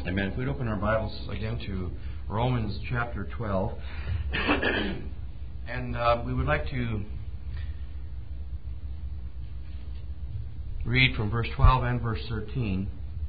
Amen. If we'd open our Bibles again to Romans chapter 12. And we would like to read from verse 12 and verse 13.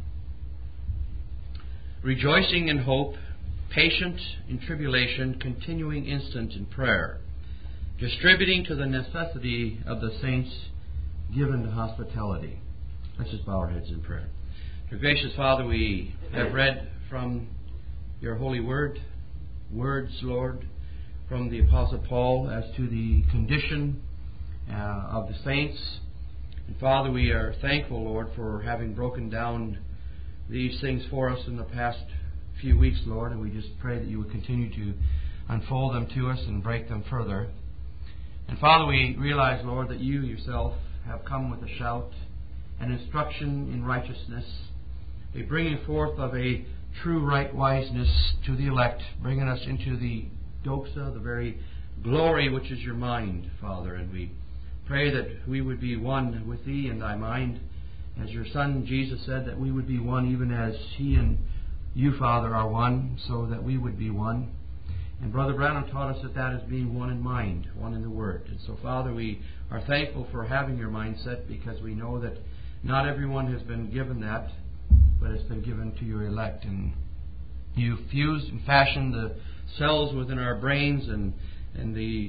Rejoicing in hope, patient in tribulation, continuing instant in prayer, distributing to the necessity of the saints, given to hospitality. Let's just bow our heads in prayer. Dear gracious Father, we have read from your holy words, Lord, from the Apostle Paul as to the condition of the saints. And Father, we are thankful, Lord, for having broken down these things for us in the past few weeks, Lord, and we just pray that you would continue to unfold them to us and break them further. And Father, we realize, Lord, that you yourself have come with a shout and instruction in righteousness, a bringing forth of a true right wiseness to the elect, bringing us into the doxa, the very glory which is your mind, Father. And we pray that we would be one with thee in thy mind, as your Son Jesus said, that we would be one even as he and you, Father, are one, so that we would be one. And Brother Branham taught us that that is being one in mind, one in the Word. And so, Father, we are thankful for having your mindset, because we know that not everyone has been given that, but it's been given to your elect. And you fused and fashioned the cells within our brains and the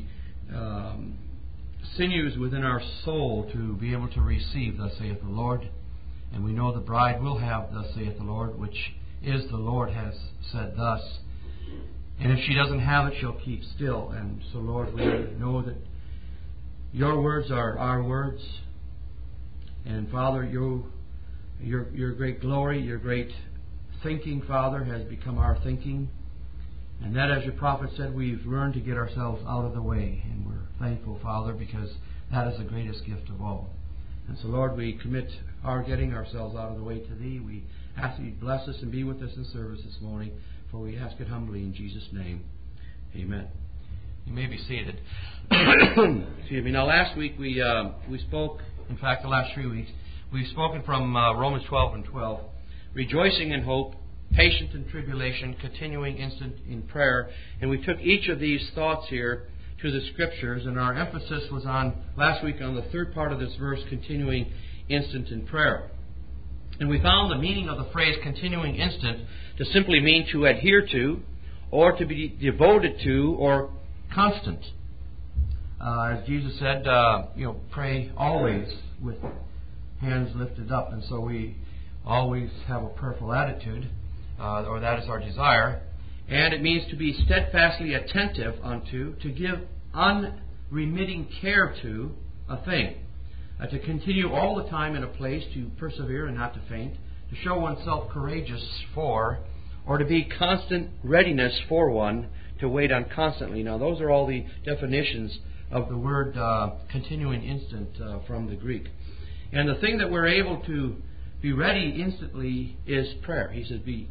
sinews within our soul to be able to receive, thus saith the Lord. And we know the bride will have, thus saith the Lord, which is the Lord has said thus. And if she doesn't have it, she'll keep still. And so, Lord, we know that your words are our words. And Father, your great glory, your great thinking, Father, has become our thinking. And that, as your prophet said, we've learned to get ourselves out of the way. And we're thankful, Father, because that is the greatest gift of all. And so, Lord, we commit our getting ourselves out of the way to thee. We ask that you bless us and be with us in service this morning, for we ask it humbly in Jesus' name. Amen. You may be seated. Excuse me. Now, last week we spoke, in fact, the last 3 weeks, we've spoken from Romans 12 and 12, rejoicing in hope, patient in tribulation, continuing instant in prayer. And we took each of these thoughts here to the Scriptures, and our emphasis was on, last week, on the third part of this verse, continuing instant in prayer. And we found the meaning of the phrase continuing instant to simply mean to adhere to, or to be devoted to, or constant. As Jesus said, pray always with hands lifted up. And so we always have a prayerful attitude, or that is our desire. And it means to be steadfastly attentive unto, to give unremitting care to a thing. To continue all the time in a place, to persevere and not to faint, to show oneself courageous for, or to be constant readiness for one, to wait on constantly. Now, those are all the definitions of the word continuing instant from the Greek. And the thing that we're able to be ready instantly is prayer. He says, be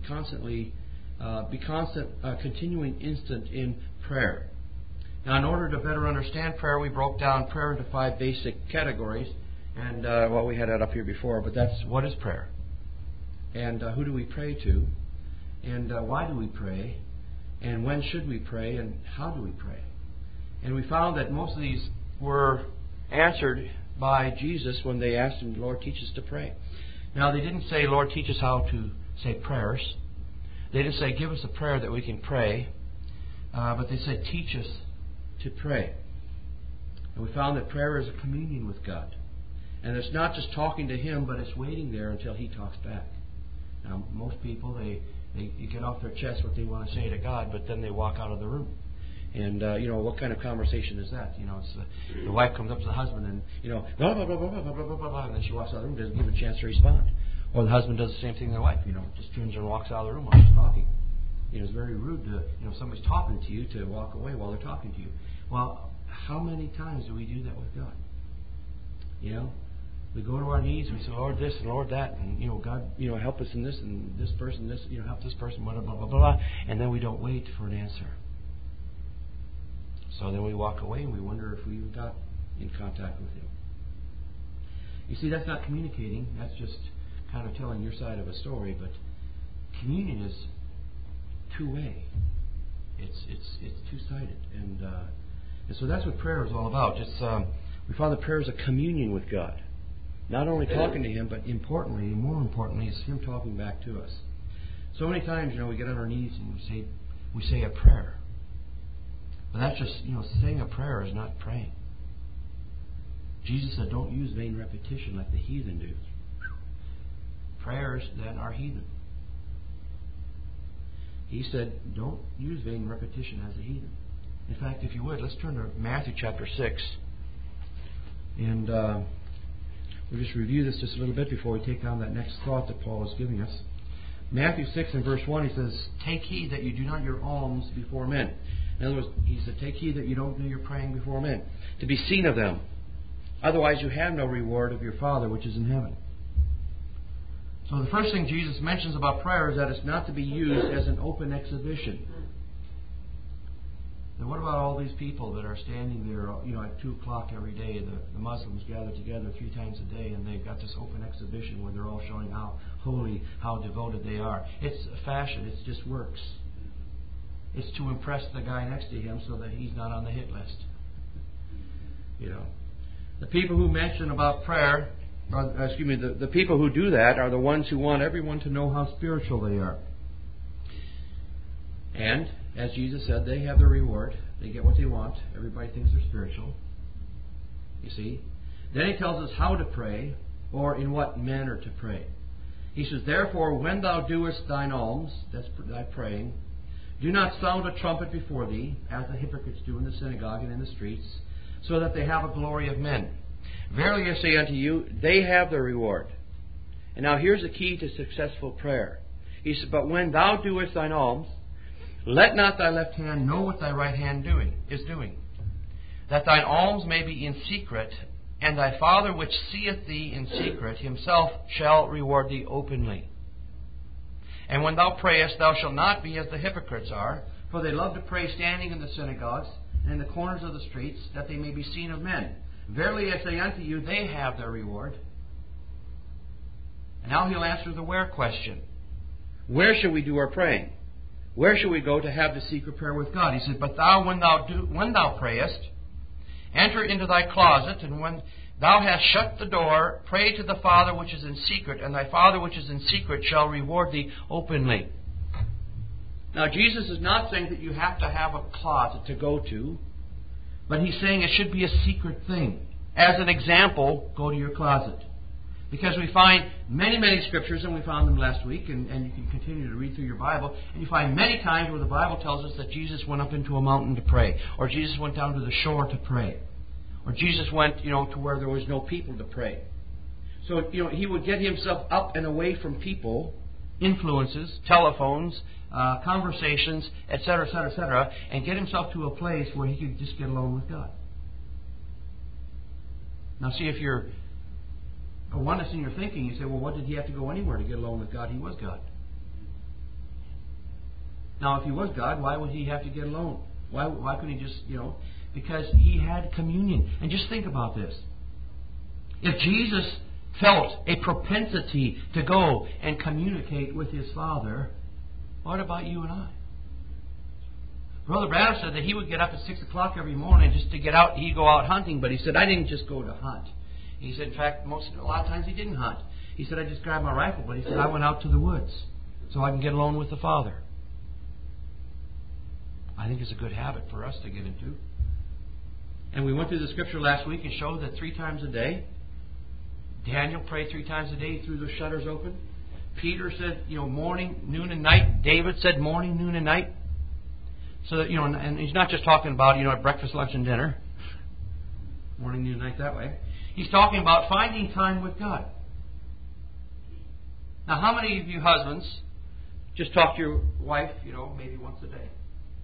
continuing instant in prayer. Now, in order to better understand prayer, we broke down prayer into 5 basic categories. And, we had that up here before, but that's what is prayer? And who do we pray to? And why do we pray? And when should we pray? And how do we pray? And we found that most of these were answered by Jesus when they asked him, Lord, teach us to pray. Now, they didn't say, Lord, teach us how to say prayers. They didn't say, give us a prayer that we can pray. But they said, teach us to pray. And we found that prayer is a communion with God. And it's not just talking to Him, but it's waiting there until He talks back. Now, most people, they get off their chest what they want to say to God, but then they walk out of the room. And, what kind of conversation is that? It's the wife comes up to the husband and, blah, blah, blah, blah, blah, blah, blah, blah, blah, and then she walks out of the room, doesn't give a chance to respond. Or the husband does the same thing to the wife, just turns and walks out of the room while she's talking. It's very rude to, somebody's talking to you to walk away while they're talking to you. Well, how many times do we do that with God? We go to our knees and we say, Lord, this and Lord that, and, God, help us in this and this person, this, help this person, blah, blah, blah, blah, blah, and then we don't wait for an answer. So then we walk away and we wonder if we got in contact with Him. You see, that's not communicating. That's just kind of telling your side of a story. But communion is two-way. It's two-sided, and so that's what prayer is all about. We find that prayer is a communion with God, not only talking to Him, but more importantly, is Him talking back to us. So many times, we get on our knees and we say a prayer, but that's just saying a prayer is not praying. Jesus said, "Don't use vain repetition like the heathen do." Prayers then are heathen. He said, "Don't use vain repetition as a heathen." In fact, if you would, let's turn to Matthew chapter 6. And we'll just review this just a little bit before we take on that next thought that Paul is giving us. Matthew 6 and verse 1, he says, "Take heed that you do not your alms before men." In other words, he said, take heed that you don't do your praying before men, to be seen of them. Otherwise you have no reward of your Father which is in heaven. So the first thing Jesus mentions about prayer is that it's not to be used as an open exhibition. Now what about all these people that are standing there, at 2 o'clock every day? The Muslims gather together 3 times a day, and they've got this open exhibition where they're all showing how holy, how devoted they are. It's a fashion. It just works. It's to impress the guy next to him so that he's not on the hit list. The people who mention about prayer, the people who do that are the ones who want everyone to know how spiritual they are. And, as Jesus said, they have their reward. They get what they want. Everybody thinks they're spiritual. You see? Then he tells us how to pray, or in what manner to pray. He says, "Therefore, when thou doest thine alms," that's thy praying, "do not sound a trumpet before thee, as the hypocrites do in the synagogue and in the streets, so that they have a glory of men. Verily I say unto you, they have their reward." And now here's the key to successful prayer. He says, "But when thou doest thine alms, let not thy left hand know what thy right hand is doing, that thine alms may be in secret, and thy Father which seeth thee in secret himself shall reward thee openly. And when thou prayest, thou shalt not be as the hypocrites are, for they love to pray standing in the synagogues and in the corners of the streets, that they may be seen of men. Verily I say unto you, they have their reward." And now he'll answer the where question. Where should we do our praying? Where should we go to have the secret prayer with God? He said, "But thou, when thou prayest, enter into thy closet, and when thou hast shut the door, pray to the Father which is in secret, and thy Father which is in secret shall reward thee openly." Now, Jesus is not saying that you have to have a closet to go to, but He's saying it should be a secret thing. As an example, go to your closet. Because we find many, many scriptures, and we found them last week, and you can continue to read through your Bible, and you find many times where the Bible tells us that Jesus went up into a mountain to pray, or Jesus went down to the shore to pray, or Jesus went, to where there was no people to pray. So, He would get Himself up and away from people, influences, telephones, conversations, etc., etc., etc., and get Himself to a place where He could just get alone with God. Now, see, if you're a oneness in your thinking, you say, well, what did He have to go anywhere to get alone with God? He was God. Now, if He was God, why would He have to get alone? Why couldn't He just, because He had communion. And just think about this. If Jesus felt a propensity to go and communicate with His Father, what about you and I? Brother Branham said that he would get up at 6 o'clock every morning just to get out. He'd go out hunting, but he said, I didn't just go to hunt. He said, in fact, a lot of times he didn't hunt. He said, I just grabbed my rifle, but he said, I went out to the woods so I can get alone with the Father. I think it's a good habit for us to get into. And we went through the scripture last week and showed that 3 times a day. Daniel prayed 3 times a day through the shutters open. Peter said, morning, noon, and night. David said morning, noon, and night. So that, and he's not just talking about, at breakfast, lunch, and dinner. Morning, noon, and night that way. He's talking about finding time with God. Now, how many of you husbands just talk to your wife, maybe once a day?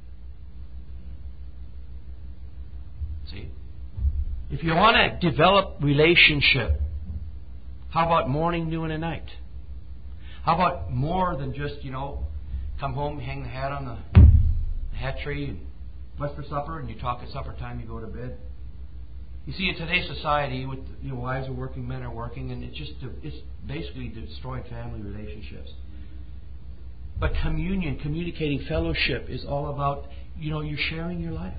See? If you want to develop relationship, how about morning, noon, and night? How about more than just, come home, hang the hat on the hat tree, and what's for supper, and you talk at supper time, you go to bed. You see, in today's society, with wives are working, men are working, and it's basically destroying family relationships. But communion, communicating, fellowship is all about, you're sharing your life.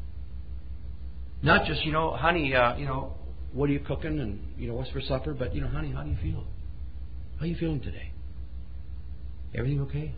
Not just, honey, what are you cooking and, what's for supper? But, honey, how do you feel? How are you feeling today? Everything okay?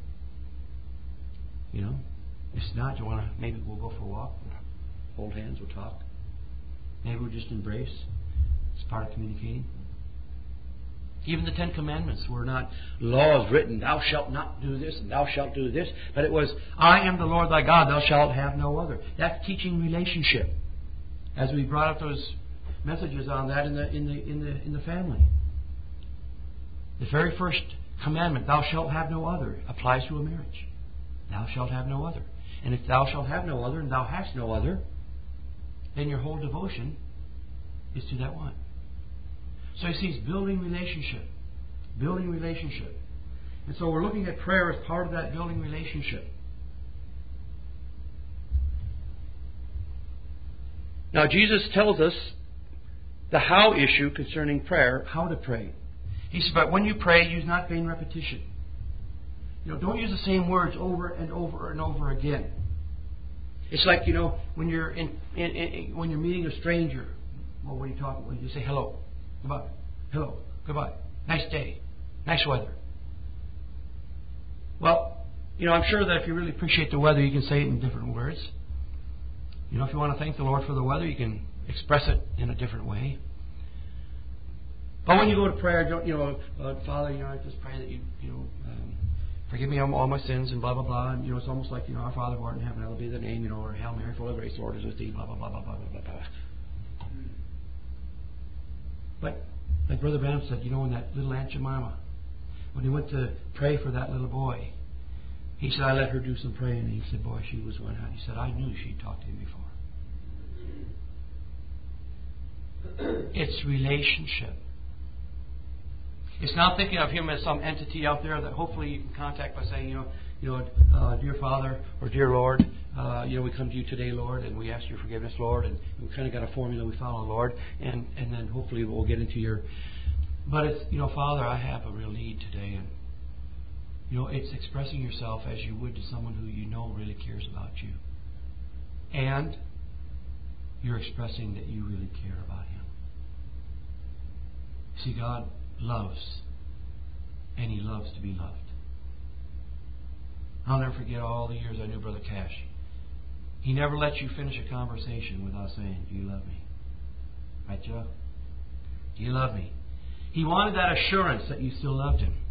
If not, maybe we'll go for a walk. We'll hold hands, we'll talk. Maybe we'll just embrace. It's part of communicating. Even the 10 Commandments were not laws written, thou shalt not do this and thou shalt do this. But it was, I am the Lord thy God, thou shalt have no other. That's teaching relationship. As we brought up those messages on that in the family. The very first commandment, thou shalt have no other, applies to a marriage. Thou shalt have no other. And if thou shalt have no other and thou hast no other, then your whole devotion is to that one. So you see, it's building relationship. Building relationship. And so we're looking at prayer as part of that building relationship. Now Jesus tells us the how issue concerning prayer, how to pray. He says, but when you pray, use not vain repetition. Don't use the same words over and over and over again. It's like, when you're when you're meeting a stranger. Well, what are you talking about? You say hello, goodbye, hello, goodbye, nice day, nice weather. Well, I'm sure that if you really appreciate the weather, you can say it in different words. If you want to thank the Lord for the weather, you can express it in a different way. But when you go to prayer, Father, I just pray that you, forgive me all my sins and blah, blah, blah. And, it's almost like, our Father who art in heaven, hallowed be thy name, or Hail Mary, full of grace, the Lord is with thee, blah, blah, blah, blah, blah, blah, blah. But, like Brother Branham said, in that little Aunt Jemima, when he went to pray for that little boy, he said, I let her do some praying. And he said, boy, she was one. He said, I knew she'd talked to him before. It's relationship. It's not thinking of him as some entity out there that hopefully you can contact by saying, dear Father or dear Lord, we come to you today, Lord, and we ask your forgiveness, Lord, and we kind of got a formula we follow, Lord, and then hopefully we'll get into your. But it's, Father, I have a real need today, and it's expressing yourself as you would to someone who really cares about you, and you're expressing that you really care about him. See, God loves, and he loves to be loved. I'll never forget all the years I knew Brother Cash. He never let you finish a conversation without saying, do you love me? Right, Joe? Do you love me? He wanted that assurance that you still loved him.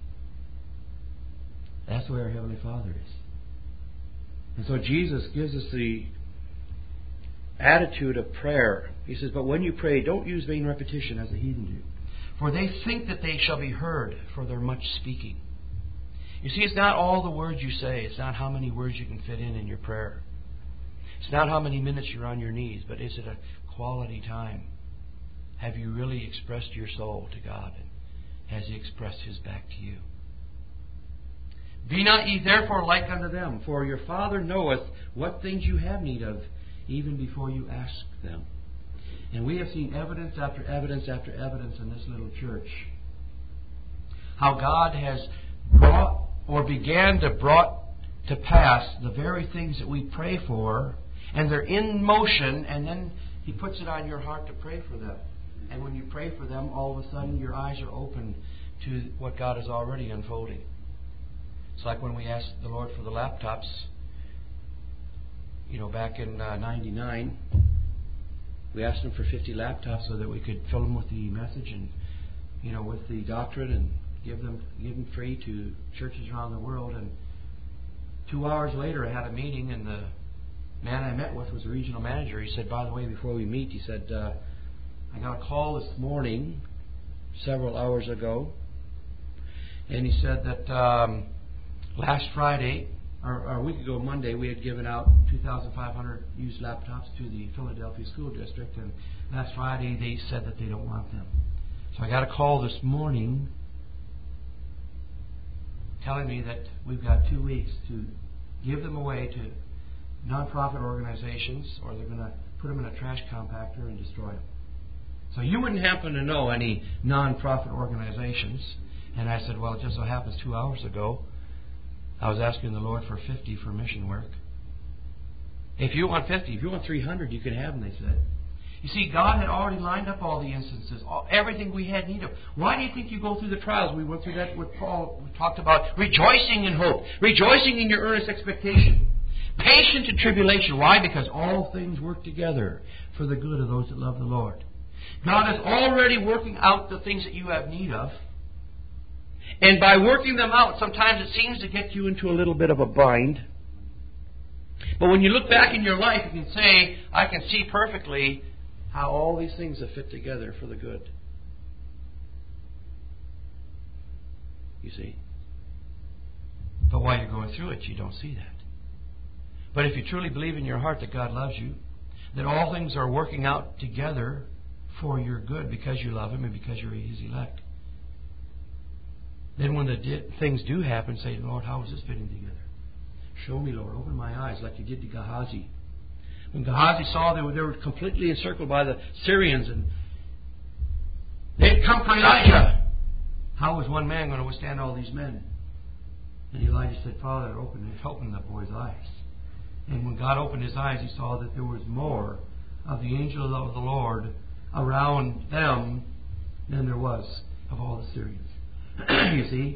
That's where our Heavenly Father is. And so Jesus gives us the attitude of prayer. He says, but when you pray, don't use vain repetition as the heathen do. For they think that they shall be heard for their much speaking. You see, it's not all the words you say. It's not how many words you can fit in your prayer. It's not how many minutes you're on your knees, but is it a quality time? Have you really expressed your soul to God? And has He expressed His back to you? Be not ye therefore like unto them, for your Father knoweth what things you have need of, even before you ask them. And we have seen evidence after evidence after evidence in this little church how God has brought or began to brought to pass the very things that we pray for, and they're in motion, and then He puts it on your heart to pray for them. And when you pray for them, all of a sudden your eyes are open to what God is already unfolding. It's like when we asked the Lord for the laptops, back in 99. We asked Him for 50 laptops so that we could fill them with the message and, with the doctrine and give them free to churches around the world. And 2 hours later, I had a meeting, and the man I met with was the regional manager. He said, by the way, before we meet, he said, I got a call this morning, several hours ago, and he said that last Friday, or a week ago, Monday, we had given out 2,500 used laptops to the Philadelphia School District, and last Friday they said that they don't want them. So I got a call this morning telling me that we've got 2 weeks to give them away to non-profit organizations, or they're going to put them in a trash compactor and destroy them. So you wouldn't happen to know any non-profit organizations. And I said, well, it just so happens 2 hours ago, I was asking the Lord for 50 for mission work. If you want 50, if you want 300, you can have them, they said. You see, God had already lined up all the instances, everything we had need of. Why do you think you go through the trials? We went through that with Paul. We talked about rejoicing in hope, rejoicing in your earnest expectation, patient in tribulation. Why? Because all things work together for the good of those that love the Lord. God is already working out the things that you have need of. And by working them out, sometimes it seems to get you into a little bit of a bind. But when you look back in your life, you can say, I can see perfectly how all these things have fit together for the good. You see? But while you're going through it, you don't see that. But if you truly believe in your heart that God loves you, that all things are working out together for your good because you love Him and because you're His elect, then when the things do happen, say, Lord, how is this fitting together? Show me, Lord. Open my eyes like you did to Gehazi. When Gehazi saw they were completely encircled by the Syrians and they'd come for Elijah. How was one man going to withstand all these men? And Elijah said, Father, open the boy's eyes. And when God opened his eyes, he saw that there was more of the angel of the Lord around them than there was of all the Syrians. You see?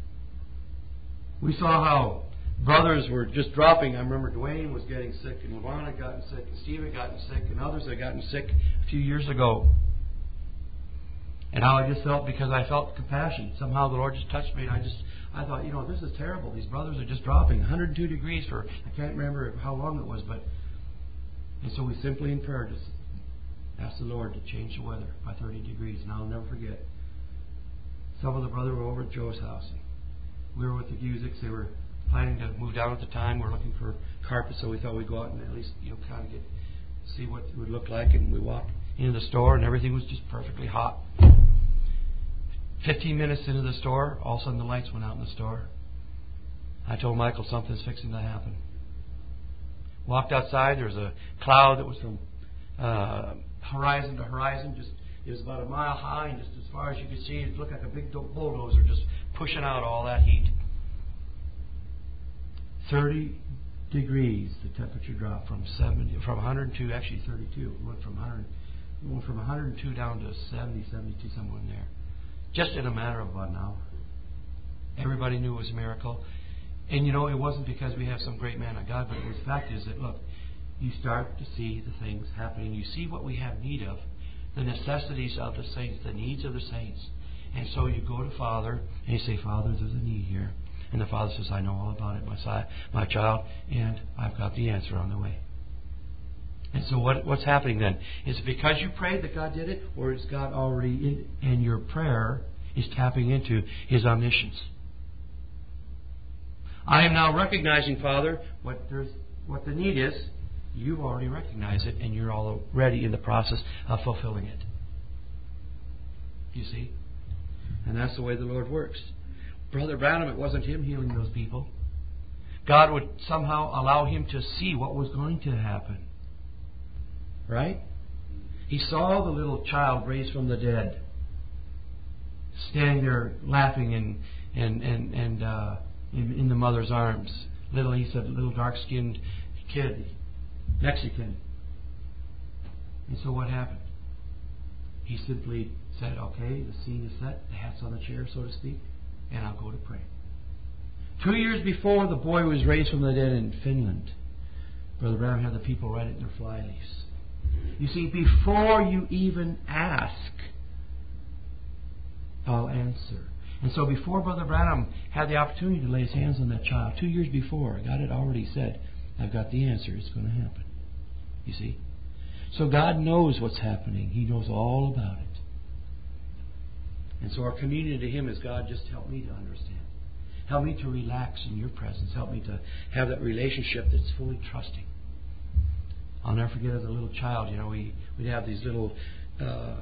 We saw how brothers were just dropping. I remember Dwayne was getting sick, and Levon had gotten sick, and Steve had gotten sick, and others had gotten sick a few years ago. And how I just felt, because I felt compassion. Somehow the Lord just touched me, and I thought, this is terrible. These brothers are just dropping 102 degrees for, I can't remember how long it was, and so we simply in prayer just asked the Lord to change the weather by 30 degrees. And I'll never forget, some of the brothers were over at Joe's house. We were with the Gusics. They were planning to move down at the time. We were looking for carpet, so we thought we'd go out and at least, kind of see what it would look like. And we walked into the store, and everything was just perfectly hot. 15 minutes into the store, all of a sudden the lights went out in the store. I told Michael something's fixing to happen. Walked outside. There was a cloud that was from horizon to horizon. It was about a mile high, and just as far as you could see, it looked like a big bulldozer just pushing out all that heat. 30 degrees, the temperature dropped from 102, actually 32. It went from 102 down to 70, 72, somewhere in there. Just in a matter of about an hour. Everybody knew it was a miracle. And it wasn't because we have some great man of God, but the fact is that, look, you start to see the things happening. You see what we have need of, the necessities of the saints, the needs of the saints. And so you go to Father, and you say, Father, there's a need here. And the Father says, I know all about it, my child, and I've got the answer on the way. And so what's happening then? Is it because you prayed that God did it, or is God already in your prayer is tapping into His omniscience? I am now recognizing, Father, what the need is. You've already recognized it, and you're already in the process of fulfilling it. You see? And that's the way the Lord works. Brother Branham, it wasn't him healing those people. God would somehow allow him to see what was going to happen. Right? He saw the little child raised from the dead, standing there laughing in the mother's arms. He said, little dark-skinned kid, Mexican. And so what happened? He simply said, okay, the scene is set, the hat's on the chair, so to speak, and I'll go to pray. 2 years before the boy was raised from the dead in Finland, Brother Branham had the people write it in their fly leaves. You see, before you even ask, I'll answer. And so before Brother Branham had the opportunity to lay his hands on that child, 2 years before, God had already said, I've got the answer. It's going to happen. You see? So God knows what's happening. He knows all about it. And so our communion to Him is, God, just help me to understand. Help me to relax in Your presence. Help me to have that relationship that's fully trusting. I'll never forget as a little child, we'd have these little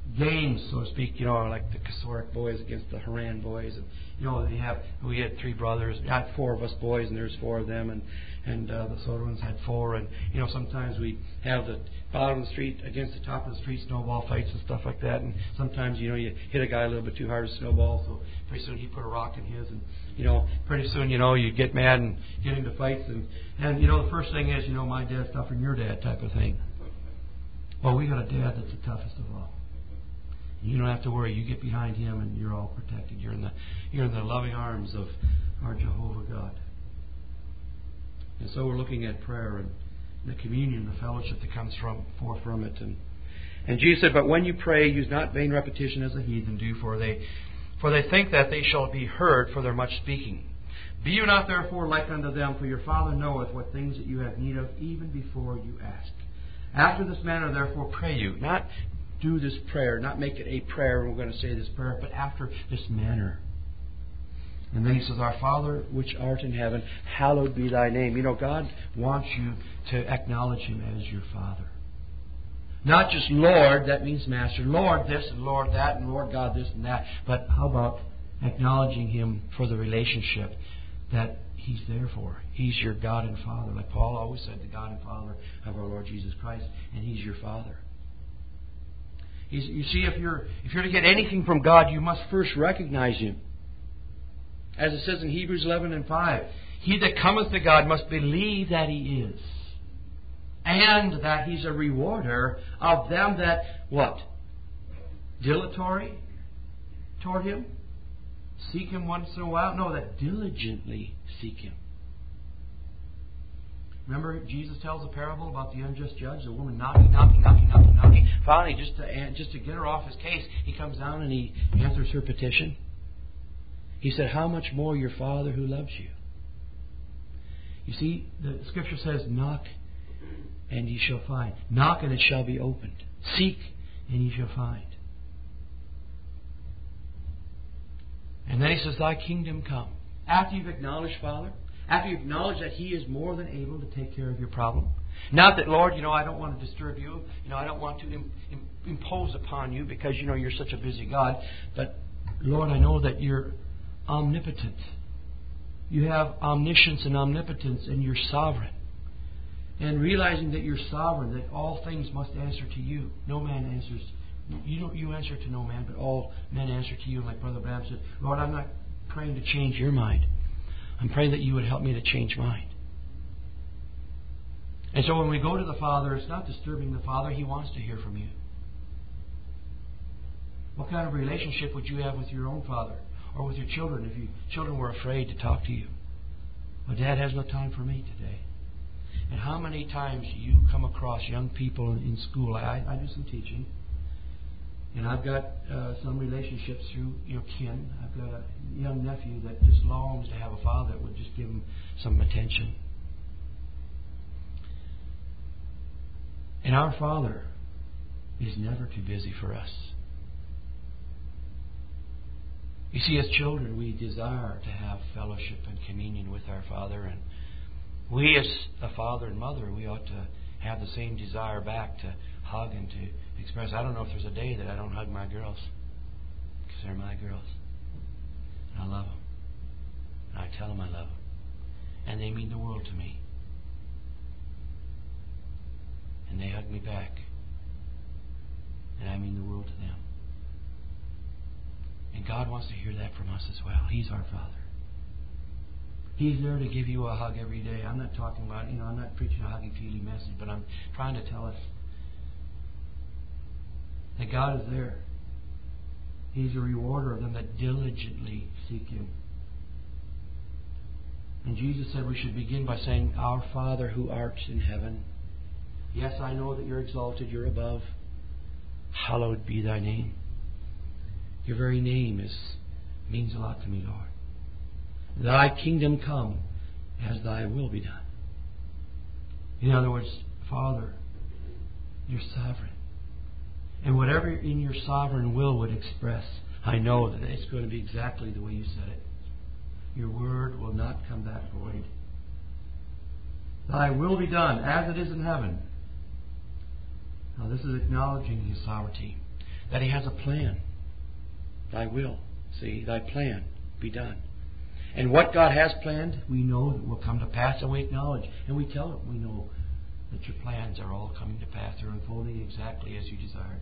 games, so to speak, like the Kasoric boys against the Haran boys. And, we had 3 brothers. I had 4 of us boys, and there's 4 of them, and the Sodermans had 4. And, sometimes we have the bottom of the street against the top of the street, snowball fights and stuff like that. And sometimes, you hit a guy a little bit too hard with a snowball, so pretty soon he put a rock in his. And, pretty soon, you get mad and get into fights. And the first thing is, my dad's tougher than your dad type of thing. Well, we got a dad that's the toughest of all. You don't have to worry. You get behind him and you're all protected. You're in the loving arms of our Jehovah God. And so we're looking at prayer and the communion, the fellowship that comes forth from it. And Jesus said, "But when you pray, use not vain repetition as the heathen do, for they think that they shall be heard for their much speaking. Be you not therefore like unto them, for your Father knoweth what things that you have need of, even before you ask. After this manner, therefore, pray you." Not do this prayer, not make it a prayer, and we're going to say this prayer, but after this manner. And then he says, "Our Father which art in heaven, hallowed be thy name." God wants you to acknowledge Him as your Father. Not just Lord, that means Master. Lord this and Lord that and Lord God this and that. But how about acknowledging Him for the relationship that He's there for? He's your God and Father. Like Paul always said, the God and Father of our Lord Jesus Christ. And He's your Father. You see, if you're to get anything from God, you must first recognize Him. As it says in Hebrews 11:5, "He that cometh to God must believe that He is, and that He's a rewarder of them that," what? Dilatory toward Him? Seek Him once in a while? No, that diligently seek Him. Remember, Jesus tells a parable about the unjust judge, the woman knocking. Finally, just to get her off his case, He comes down and He answers her petition. He said, "How much more your Father who loves you?" You see, the Scripture says, "Knock and ye shall find. Knock and it shall be opened. Seek and ye shall find." And then He says, "Thy kingdom come." After you've acknowledged Father, after you acknowledge that He is more than able to take care of your problem. Not that, "Lord, I don't want to disturb you. I don't want to impose upon you because, you're such a busy God. But, Lord, I know that you're omnipotent. You have omniscience and omnipotence, and you're sovereign." And realizing that you're sovereign, that all things must answer to you. No man answers. You answer to no man, but all men answer to you. And like Brother Bram said, "Lord, I'm not praying to change your mind. I'm praying that you would help me to change mine." And so when we go to the Father, it's not disturbing the Father. He wants to hear from you. What kind of relationship would you have with your own father or with your children if your children were afraid to talk to you? "Well, Dad has no time for me today." And how many times do you come across young people in school? I do some teaching. And I've got some relationships through kin. I've got a young nephew that just longs to have a father that would just give him some attention. And our Father is never too busy for us. You see, as children, we desire to have fellowship and communion with our Father. And we, as a father and mother, we ought to have the same desire back to hug and to express. I don't know if there's a day that I don't hug my girls, because they're my girls. And I love them. And I tell them I love them. And they mean the world to me. And they hug me back. And I mean the world to them. And God wants to hear that from us as well. He's our Father. He's there to give you a hug every day. I'm not talking about, I'm not preaching a huggy-feely message, but I'm trying to tell us that God is there. He's a rewarder of them that diligently seek Him. And Jesus said we should begin by saying, "Our Father who art in heaven." Yes, I know that you're exalted, you're above. Hallowed be thy name. Your very name means a lot to me, Lord. Thy kingdom come, as thy will be done. In other words, Father, you're sovereign. And whatever in your sovereign will would express, I know that it's going to be exactly the way you said it. Your word will not come back void. Thy will be done, as it is in heaven. Now this is acknowledging His sovereignty. that He has a plan. Thy will, see, Thy plan be done. And what God has planned, we know that will come to pass, and we acknowledge. And we tell Him, we know that Your plans are all coming to pass. They're unfolding exactly as You desired.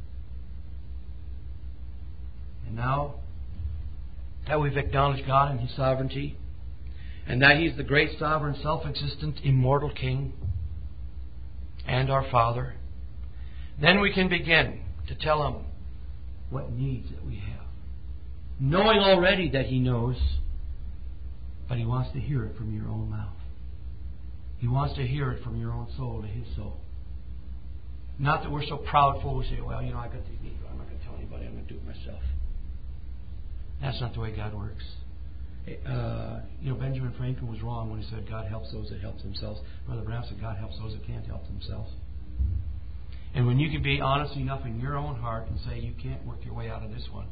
And now that we've acknowledged God and His sovereignty, and that He's the great, sovereign, self-existent, immortal King and our Father, then we can begin to tell Him what needs that we have. Knowing already that He knows, but He wants to hear it from your own mouth. He wants to hear it from your own soul to His soul. Not that we're so proudful we say, well, I got these needs, I'm not going to tell anybody, I'm going to do it myself. That's not the way God works. Benjamin Franklin was wrong when he said God helps those that help themselves. Brother Branham said God helps those that can't help themselves. And when you can be honest enough in your own heart and say you can't work your way out of this one,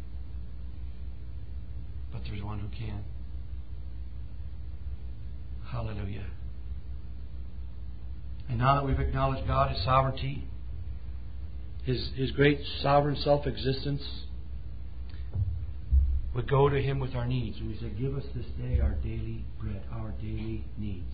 but there's one who can. Hallelujah. And now that we've acknowledged God, His sovereignty, His great sovereign self-existence, we go to Him with our needs. And we say, give us this day our daily bread, our daily needs.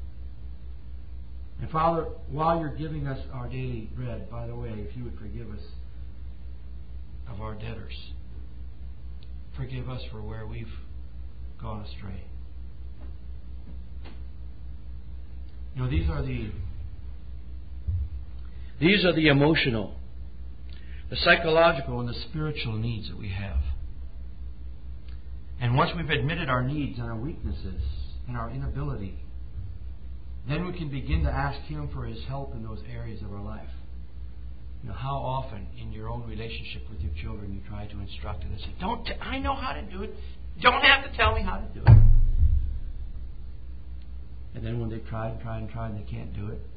And Father, while You're giving us our daily bread, by the way, if You would forgive us of our debtors. Forgive us for where we've gone astray. These are the emotional, the psychological, and the spiritual needs that we have. And once we've admitted our needs and our weaknesses and our inability, then we can begin to ask Him for His help in those areas of our life. How often in your own relationship with your children you try to instruct them and say, I know how to do it. Don't have to tell me how to do it. And then when they've tried and they can't do it,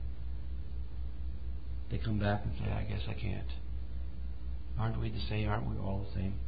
they come back and say, I guess I can't. Aren't we the same? Aren't we all the same?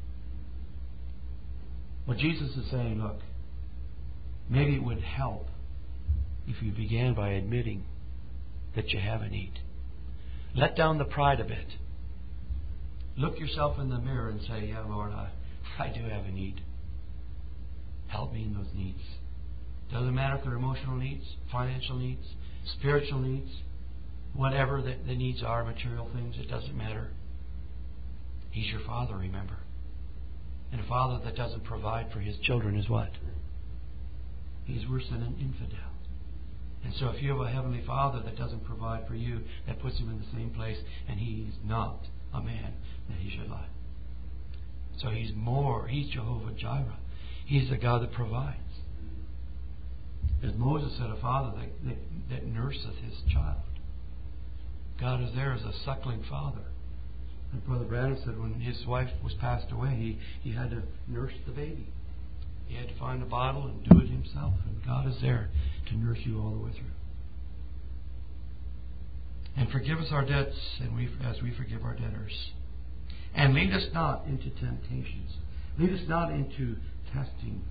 Well, Jesus is saying, look, maybe it would help if you began by admitting that you have a need. Let down the pride a bit. Look yourself in the mirror and say, yeah, Lord, I do have a need. Help me in those needs. Doesn't matter if they're emotional needs, financial needs, spiritual needs, whatever the needs are, material things, it doesn't matter. He's your Father, remember. And a father that doesn't provide for his children is what? He's worse than an infidel. And so if you have a Heavenly Father that doesn't provide for you, that puts him in the same place, and he's not a man that he should lie. So he's Jehovah Jireh. He's the God that provides. As Moses said, a father that nurseth his child. God is there as a suckling father. And Brother Branham said when his wife was passed away, he had to nurse the baby. He had to find a bottle and do it himself. And God is there to nurse you all the way through. And forgive us our debts as we forgive our debtors. And lead us not into temptations. Lead us not into testings.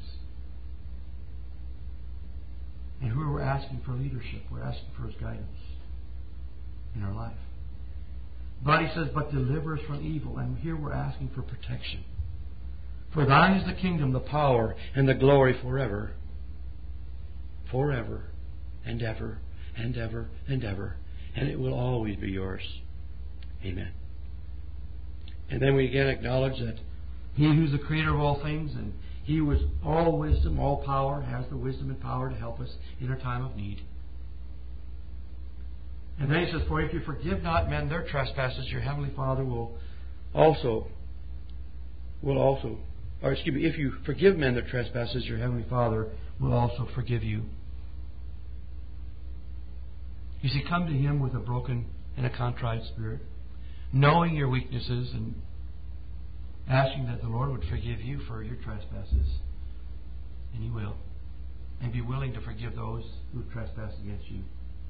And here we're asking for leadership. We're asking for His guidance in our life. But He says, but deliver us from evil. And here we're asking for protection. For thine is the kingdom, the power, and the glory forever. Forever and ever and ever and ever. And it will always be yours. Amen. And then we again acknowledge that He who's the creator of all things, and He was all wisdom, all power, has the wisdom and power to help us in our time of need. And then He says, for if you forgive not men their trespasses, your Heavenly Father if you forgive men their trespasses, your Heavenly Father will also forgive you. You see, come to Him with a broken and a contrite spirit, knowing your weaknesses and asking that the Lord would forgive you for your trespasses. And He will. And be willing to forgive those who trespass against you.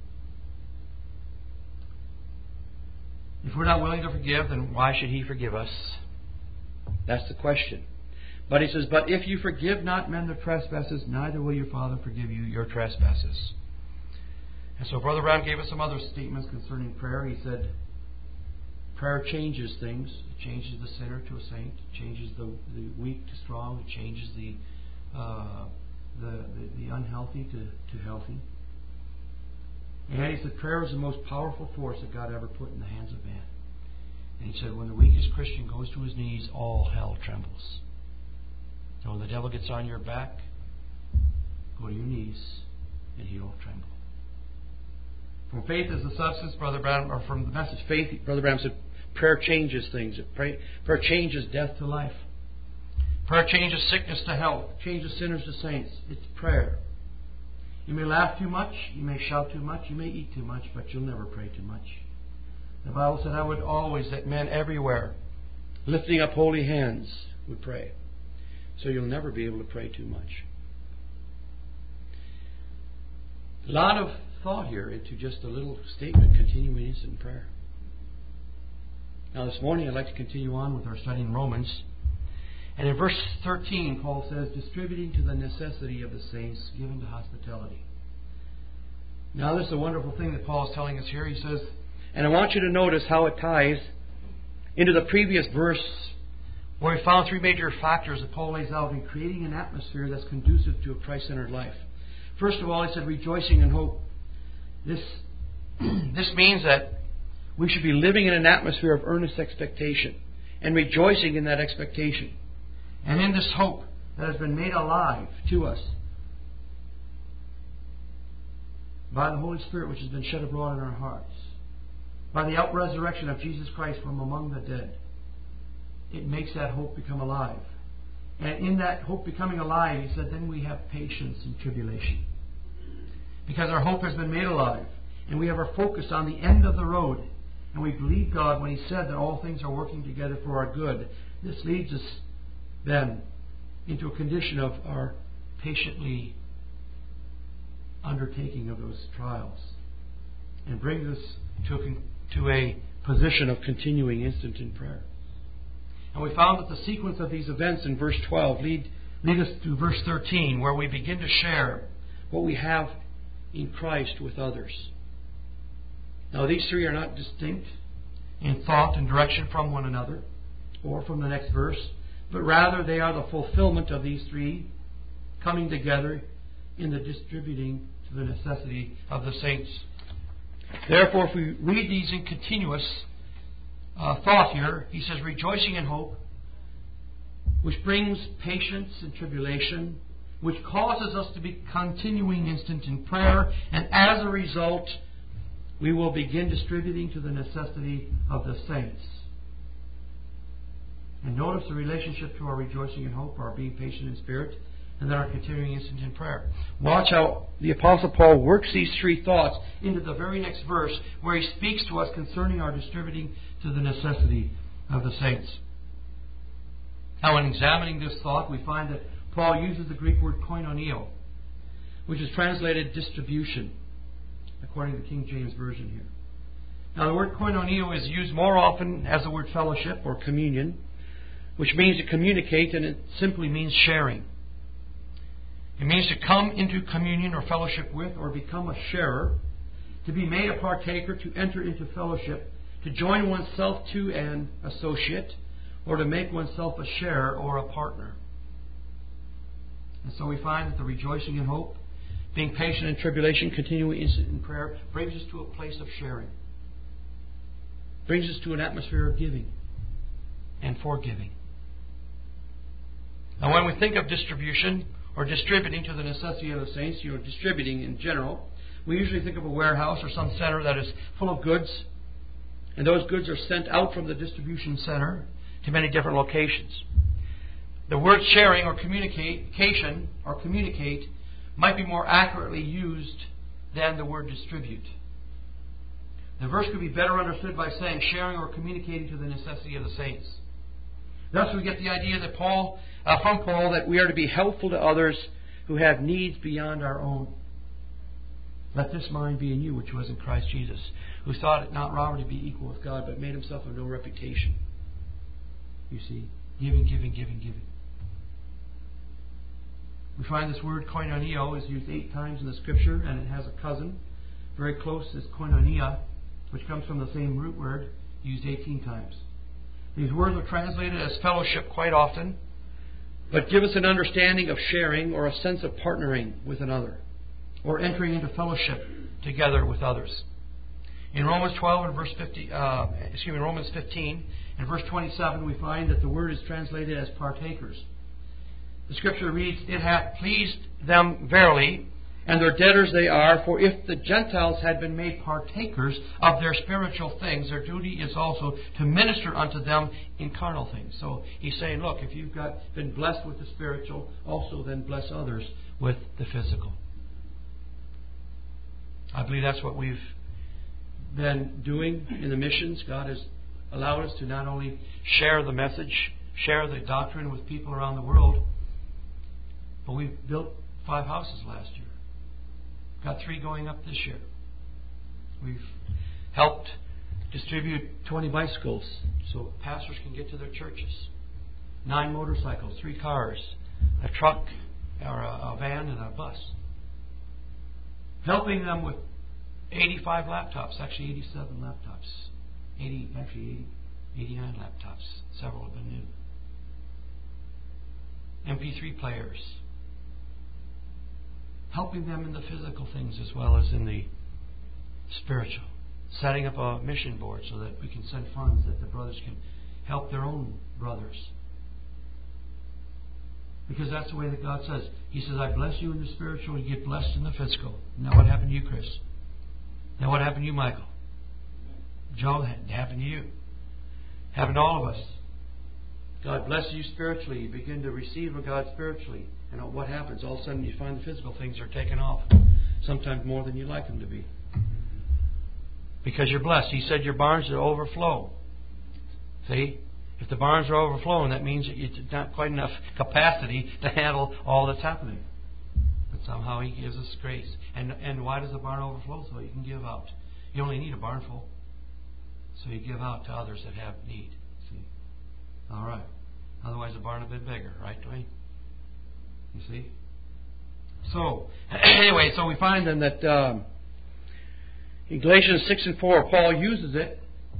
If we're not willing to forgive, then why should He forgive us? That's the question. But He says, but if you forgive not men their trespasses, neither will your Father forgive you your trespasses. And so Brother Brown gave us some other statements concerning prayer. He said, Prayer changes things. It changes the sinner to a saint. It changes the weak to strong. It changes the unhealthy to healthy. And he said prayer is the most powerful force that God ever put in the hands of man. And he said when the weakest Christian goes to his knees, all hell trembles. So when the devil gets on your back, go to your knees and he will tremble. From faith is the substance, Brother Branham, or from the message faith, Brother Branham said prayer changes things. Prayer changes death to life. Prayer changes sickness to health. Changes sinners to saints. It's prayer. You may laugh too much. You may shout too much. You may eat too much, but you'll never pray too much. The Bible said, I would always that men everywhere, lifting up holy hands, would pray. So you'll never be able to pray too much. A lot of thought here into just a little statement, continuing instant prayer. Now this morning I'd like to continue on with our study in Romans. And in verse 13, Paul says, distributing to the necessity of the saints, given to hospitality. Now this is a wonderful thing that Paul is telling us here. He says, and I want you to notice how it ties into the previous verse where we found three major factors that Paul lays out in creating an atmosphere that's conducive to a Christ-centered life. First of all, he said rejoicing in hope. This means that we should be living in an atmosphere of earnest expectation and rejoicing in that expectation. And in this hope that has been made alive to us by the Holy Spirit which has been shed abroad in our hearts, by the out-resurrection of Jesus Christ from among the dead, it makes that hope become alive. And in that hope becoming alive, he said, then we have patience in tribulation. Because our hope has been made alive. And we have our focus on the end of the road. And we believe God when He said that all things are working together for our good. This leads us then into a condition of our patiently undertaking of those trials. And brings us to a position of continuing instant in prayer. And we found that the sequence of these events in verse 12 lead us to verse 13, where we begin to share what we have in Christ with others. Now these three are not distinct in thought and direction from one another or from the next verse, but rather they are the fulfillment of these three coming together in the distributing to the necessity of the saints. Therefore, if we read these in continuous thought here, he says, rejoicing in hope, which brings patience in tribulation, which causes us to be continuing instant in prayer, and as a result, we will begin distributing to the necessity of the saints. And notice the relationship to our rejoicing in hope, our being patient in spirit, and then our continuing instant in prayer. Watch how the Apostle Paul works these three thoughts into the very next verse, where he speaks to us concerning our distributing to the necessity of the saints. Now, in examining this thought, we find that Paul uses the Greek word koinonio, which is translated distribution, according to the King James Version here. Now, the word koinonio is used more often as the word fellowship or communion, which means to communicate, and it simply means sharing. It means to come into communion or fellowship with or become a sharer, to be made a partaker, to enter into fellowship, to join oneself to an associate, or to make oneself a sharer or a partner. And so we find that the rejoicing in hope, being patient in tribulation, continuing instant in prayer, brings us to a place of sharing. Brings us to an atmosphere of giving and forgiving. Now when we think of distribution, or distributing to the necessity of the saints, distributing in general, we usually think of a warehouse or some center that is full of goods, and those goods are sent out from the distribution center to many different locations. The word sharing or communication or communicate might be more accurately used than the word distribute. The verse could be better understood by saying sharing or communicating to the necessity of the saints. Thus we get the idea that from Paul that we are to be helpful to others who have needs beyond our own. Let this mind be in you, which was in Christ Jesus, who thought it not robbery to be equal with God, but made himself of no reputation. You see, giving. We find this word koinonio is used 8 times in the Scripture, and it has a cousin, very close, is koinonia, which comes from the same root word, used 18 times. These words are translated as fellowship quite often, but give us an understanding of sharing or a sense of partnering with another, or entering into fellowship together with others. In Romans 12 and Romans 15 and verse 27, we find that the word is translated as partakers. The Scripture reads, "It hath pleased them verily, and their debtors they are, for if the Gentiles had been made partakers of their spiritual things, their duty is also to minister unto them in carnal things." So he's saying, look, if you've been blessed with the spiritual, also then bless others with the physical. I believe that's what we've been doing in the missions. God has allowed us to not only share the message, share the doctrine with people around the world, but we've built 5 houses last year. Got 3 going up this year. We've helped distribute 20 bicycles so pastors can get to their churches. 9 motorcycles, 3 cars, a truck or a van and a bus. Helping them with 85 laptops, actually 87 laptops. 89 laptops. Several have been new. MP3 players. Helping them in the physical things as well as in the spiritual. Setting up a mission board so that we can send funds that the brothers can help their own brothers. Because that's the way that God says. He says, I bless you in the spiritual, you get blessed in the physical. Now what happened to you, Chris? Now what happened to you, Michael? Joe, it happened to you. Happened to all of us. God blesses you spiritually. You begin to receive of God spiritually. And what happens? All of a sudden you find the physical things are taken off. Sometimes more than you like them to be. Because you're blessed. He said your barns are overflow. See? If the barns are overflowing, that means that it's not quite enough capacity to handle all that's happening. But somehow He gives us grace. And why does the barn overflow? So you can give out. You only need a barn full. So you give out to others that have need. See? All right. Otherwise the barn would have been bigger. Right, Dwayne? You see? So, anyway, so we find then that in Galatians 6 and 4, Paul uses it,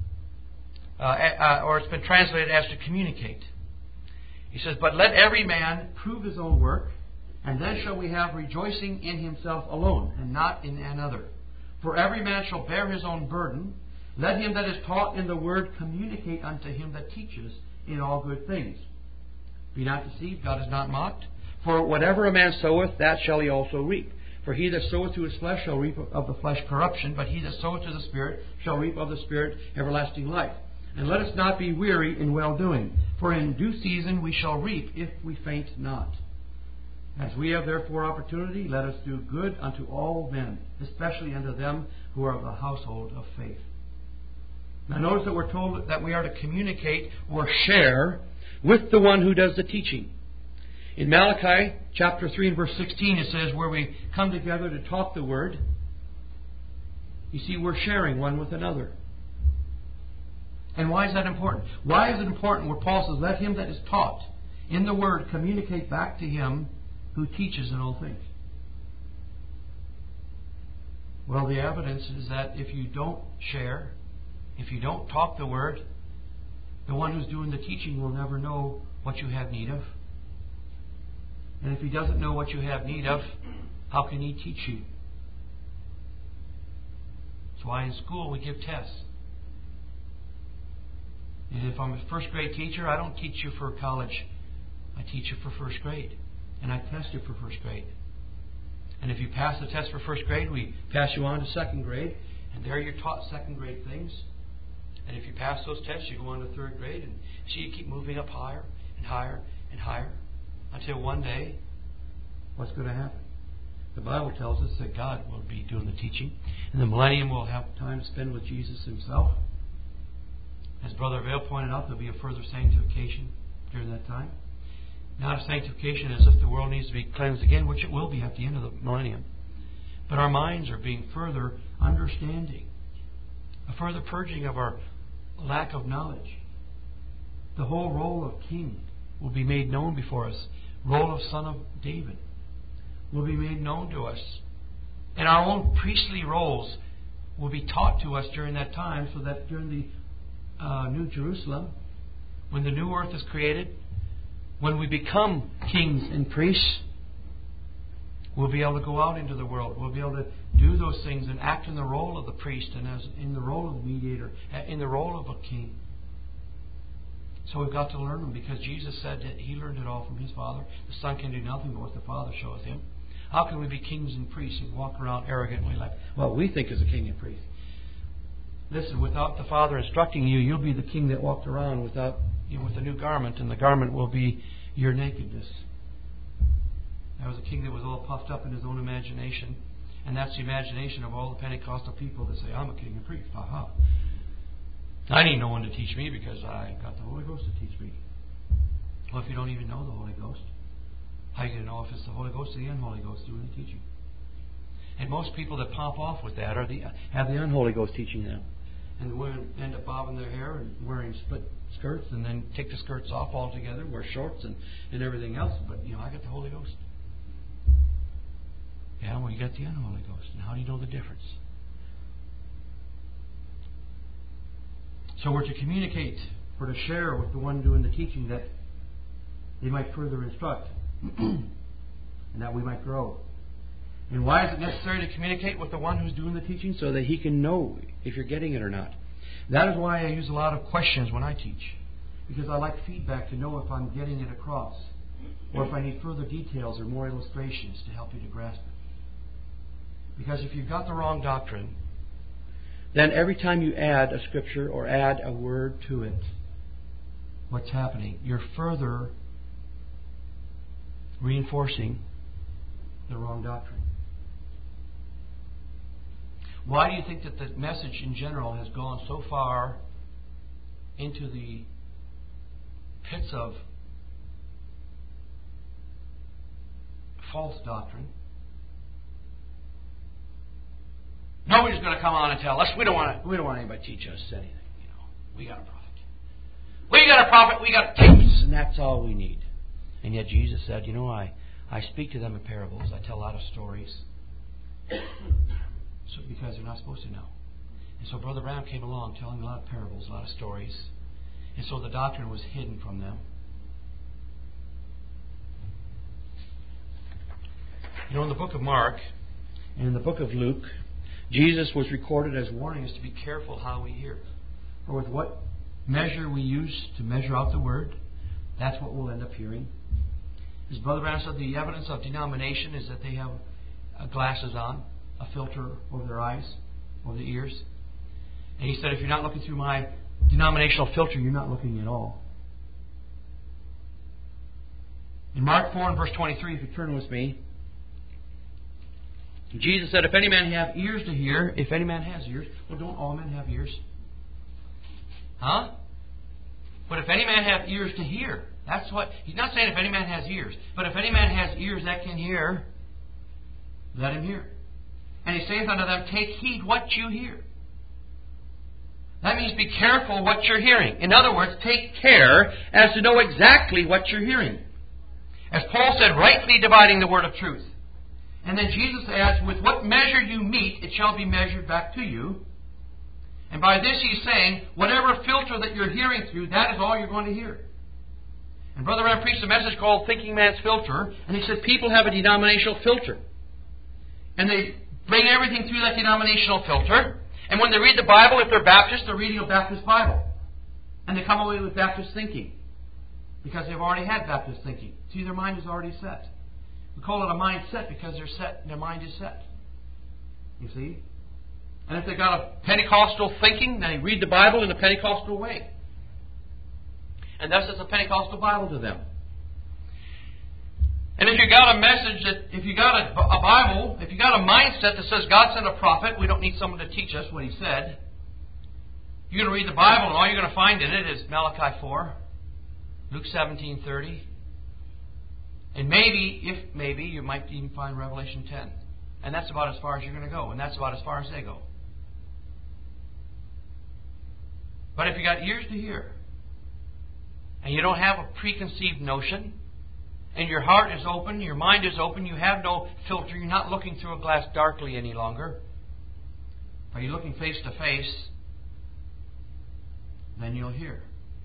or it's been translated as to communicate. He says, "But let every man prove his own work, and then shall we have rejoicing in himself alone, and not in another. For every man shall bear his own burden. Let him that is taught in the word communicate unto him that teaches in all good things. Be not deceived, God is not mocked. For whatever a man soweth, that shall he also reap. For he that soweth to his flesh shall reap of the flesh corruption, but he that soweth to the Spirit shall reap of the Spirit everlasting life. And let us not be weary in well-doing, for in due season we shall reap if we faint not. As we have therefore opportunity, let us do good unto all men, especially unto them who are of the household of faith." Now notice that we're told that we are to communicate or share with the one who does the teaching. In Malachi chapter 3 and verse 16 it says, where we come together to talk the Word, you see we're sharing one with another. And why is that important? Why is it important where Paul says, let him that is taught in the Word communicate back to him who teaches in all things? Well, the evidence is that if you don't share, if you don't talk the Word, the one who's doing the teaching will never know what you have need of. And if he doesn't know what you have need of, how can he teach you? That's why in school we give tests. And if I'm a first grade teacher, I don't teach you for college. I teach you for first grade. And I test you for first grade. And if you pass the test for first grade, we pass you on to second grade. And there you're taught second grade things. And if you pass those tests, you go on to third grade. And so you keep moving up higher and higher and higher. Until one day, what's going to happen? The Bible tells us that God will be doing the teaching. In the millennium, we'll have time to spend with Jesus Himself. As Brother Vail pointed out, there'll be a further sanctification during that time. Not a sanctification as if the world needs to be cleansed again, which it will be at the end of the millennium. But our minds are being further understanding. A further purging of our lack of knowledge. The whole role of king will be made known before us. Role of son of David will be made known to us. And our own priestly roles will be taught to us during that time, so that during the New Jerusalem, when the new earth is created, when we become kings and priests, we'll be able to go out into the world. We'll be able to do those things and act in the role of the priest and as in the role of the mediator, in the role of a king. So we've got to learn them, because Jesus said that He learned it all from His Father. The Son can do nothing but what the Father showeth Him. How can we be kings and priests and walk around arrogantly like what we think is a king and priest? Listen, without the Father instructing you, you'll be the king that walked around with a new garment, and the garment will be your nakedness. That was a king that was all puffed up in his own imagination. And that's the imagination of all the Pentecostal people that say, I'm a king and priest. Aha. I need no one to teach me because I got the Holy Ghost to teach me. Well, if you don't even know the Holy Ghost, how are you going to know if it's the Holy Ghost or the unholy Ghost doing the teaching? And most people that pop off with that have the unholy Ghost teaching them. And the women end up bobbing their hair and wearing split skirts, and then take the skirts off altogether, wear shorts and everything else. But, I got the Holy Ghost. Yeah, well, you got the unholy Ghost. And how do you know the difference? So we're to communicate, we're to share with the one doing the teaching, that they might further instruct and that we might grow. And why is it necessary to communicate with the one who's doing the teaching? So that he can know if you're getting it or not. That is why I use a lot of questions when I teach, because I like feedback to know if I'm getting it across, or if I need further details or more illustrations to help you to grasp it. Because if you've got the wrong doctrine, then every time you add a scripture or add a word to it, what's happening? You're further reinforcing the wrong doctrine. Why do you think that the message in general has gone so far into the pits of false doctrine? Nobody's going to come on and tell us. We don't want anybody to teach us anything. We got a prophet. We got a prophet. We got tapes, and that's all we need. And yet Jesus said, I speak to them in parables. I tell a lot of stories. So because they're not supposed to know. And so Brother Branham came along telling a lot of parables, a lot of stories. And so the doctrine was hidden from them. In the book of Mark and in the book of Luke, Jesus was recorded as warning us to be careful how we hear. For with what measure we use to measure out the word, that's what we'll end up hearing. As Brother Branham said, the evidence of denomination is that they have glasses on, a filter over their eyes, over their ears. And he said, if you're not looking through my denominational filter, you're not looking at all. In Mark 4 and verse 23, if you turn with me, Jesus said, if any man have ears to hear, if any man has ears, well, don't all men have ears? Huh? But if any man have ears to hear, that's what, he's not saying if any man has ears, but if any man has ears that can hear, let him hear. And he saith unto them, take heed what you hear. That means be careful what you're hearing. In other words, take care as to know exactly what you're hearing. As Paul said, rightly dividing the word of truth. And then Jesus adds, with what measure you meet, it shall be measured back to you. And by this he's saying, whatever filter that you're hearing through, that is all you're going to hear. And Brother Ram preached a message called Thinking Man's Filter. And he said people have a denominational filter. And they bring everything through that denominational filter. And when they read the Bible, if they're Baptist, they're reading a Baptist Bible. And they come away with Baptist thinking. Because they've already had Baptist thinking. See, their mind is already set. We call it a mindset because they're set, their mind is set. You see? And if they've got a Pentecostal thinking, they read the Bible in a Pentecostal way. And thus it's a Pentecostal Bible to them. And if you got a message if you got a Bible, if you got a mindset that says God sent a prophet, we don't need someone to teach us what He said. You're going to read the Bible and all you're going to find in it is Malachi 4, Luke 17:30. And maybe, you might even find Revelation 10. And that's about as far as you're going to go. And that's about as far as they go. But if you got ears to hear, and you don't have a preconceived notion, and your heart is open, your mind is open, you have no filter, you're not looking through a glass darkly any longer. Are you looking face to face? then you'll hear.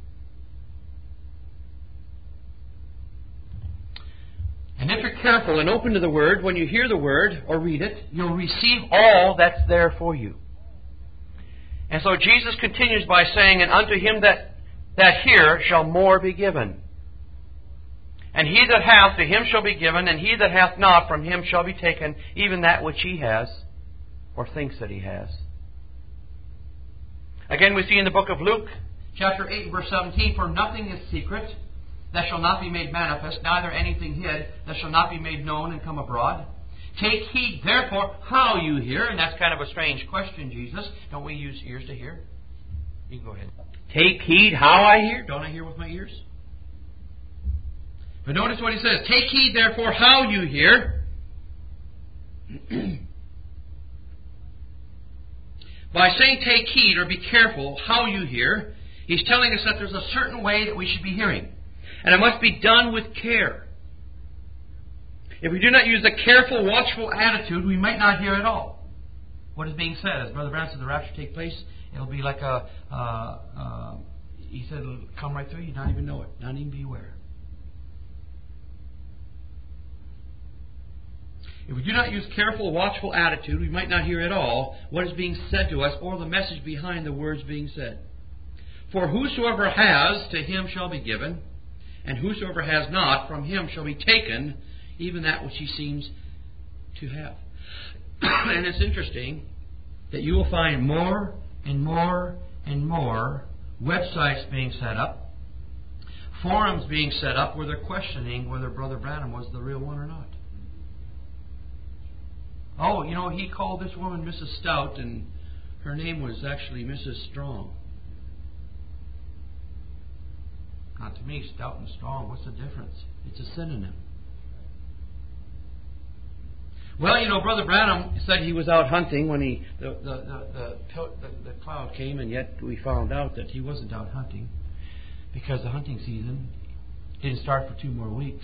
And if you're careful and open to the Word, when you hear the Word or read it, you'll receive all that's there for you. And so Jesus continues by saying, and unto him that hear shall more be given. And he that hath, to him shall be given, and he that hath not, from him shall be taken, even that which he has, or thinks that he has. Again, we see in the book of Luke, chapter 8, verse 17, for nothing is secret that shall not be made manifest, neither anything hid that shall not be made known and come abroad. Take heed, therefore, how you hear. And that's kind of a strange question, Jesus. Don't we use ears to hear? You can go ahead. Take heed how I hear. Don't I hear with my ears? But notice what he says. Take heed, therefore, how you hear. By saying take heed or be careful how you hear, he's telling us that there's a certain way that we should be hearing. And it must be done with care. If we do not use a careful, watchful attitude, we might not hear at all what is being said. As Brother Branham said, the rapture take place, it'll be like he said, it'll come right through you, not even know it, not even be aware. If we do not use careful, watchful attitude, we might not hear at all what is being said to us or the message behind the words being said. For whosoever has, to him shall be given, and whosoever has not, from him shall be taken, even that which he seems to have. And it's interesting that you will find more and more and more websites being set up, forums being set up where they're questioning whether Brother Branham was the real one or not. Oh, you know, he called this woman Mrs. Stout, and her name was actually Mrs. Strong. Not to me, stout and strong. What's the difference? It's a synonym. Well, you know, Brother Branham said he was out hunting when the cloud came, and yet we found out that he wasn't out hunting because the hunting season didn't start for 2 more weeks.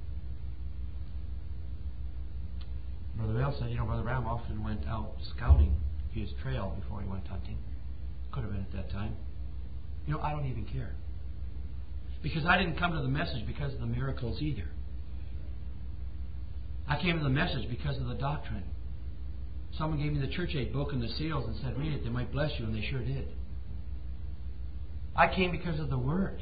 Brother Bell said, you know, Brother Branham often went out scouting his trail before he went hunting. Could have been at that time. You know, I don't even care. Because I didn't come to the message because of the miracles either. I came to the message because of the doctrine. Someone gave me the church aid book and the seals and said, read it, they might bless you, and they sure did. I came because of the Word.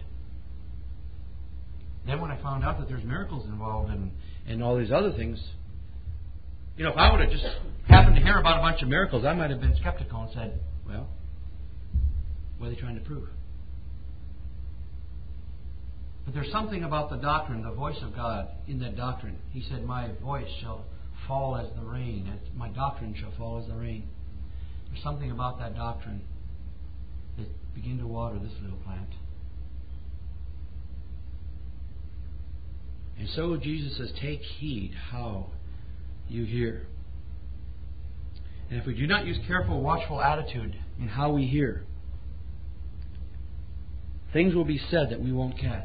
Then when I found out that there's miracles involved and all these other things, you know, if I would have just happened to hear about a bunch of miracles, I might have been skeptical and said, well, what are they trying to prove? But there's something about the doctrine, the voice of God in that doctrine. He said, my voice shall fall as the rain. My doctrine shall fall as the rain. There's something about that doctrine that begin to water this little plant. And so Jesus says, take heed how you hear. And if we do not use careful, watchful attitude in how we hear, things will be said that we won't catch.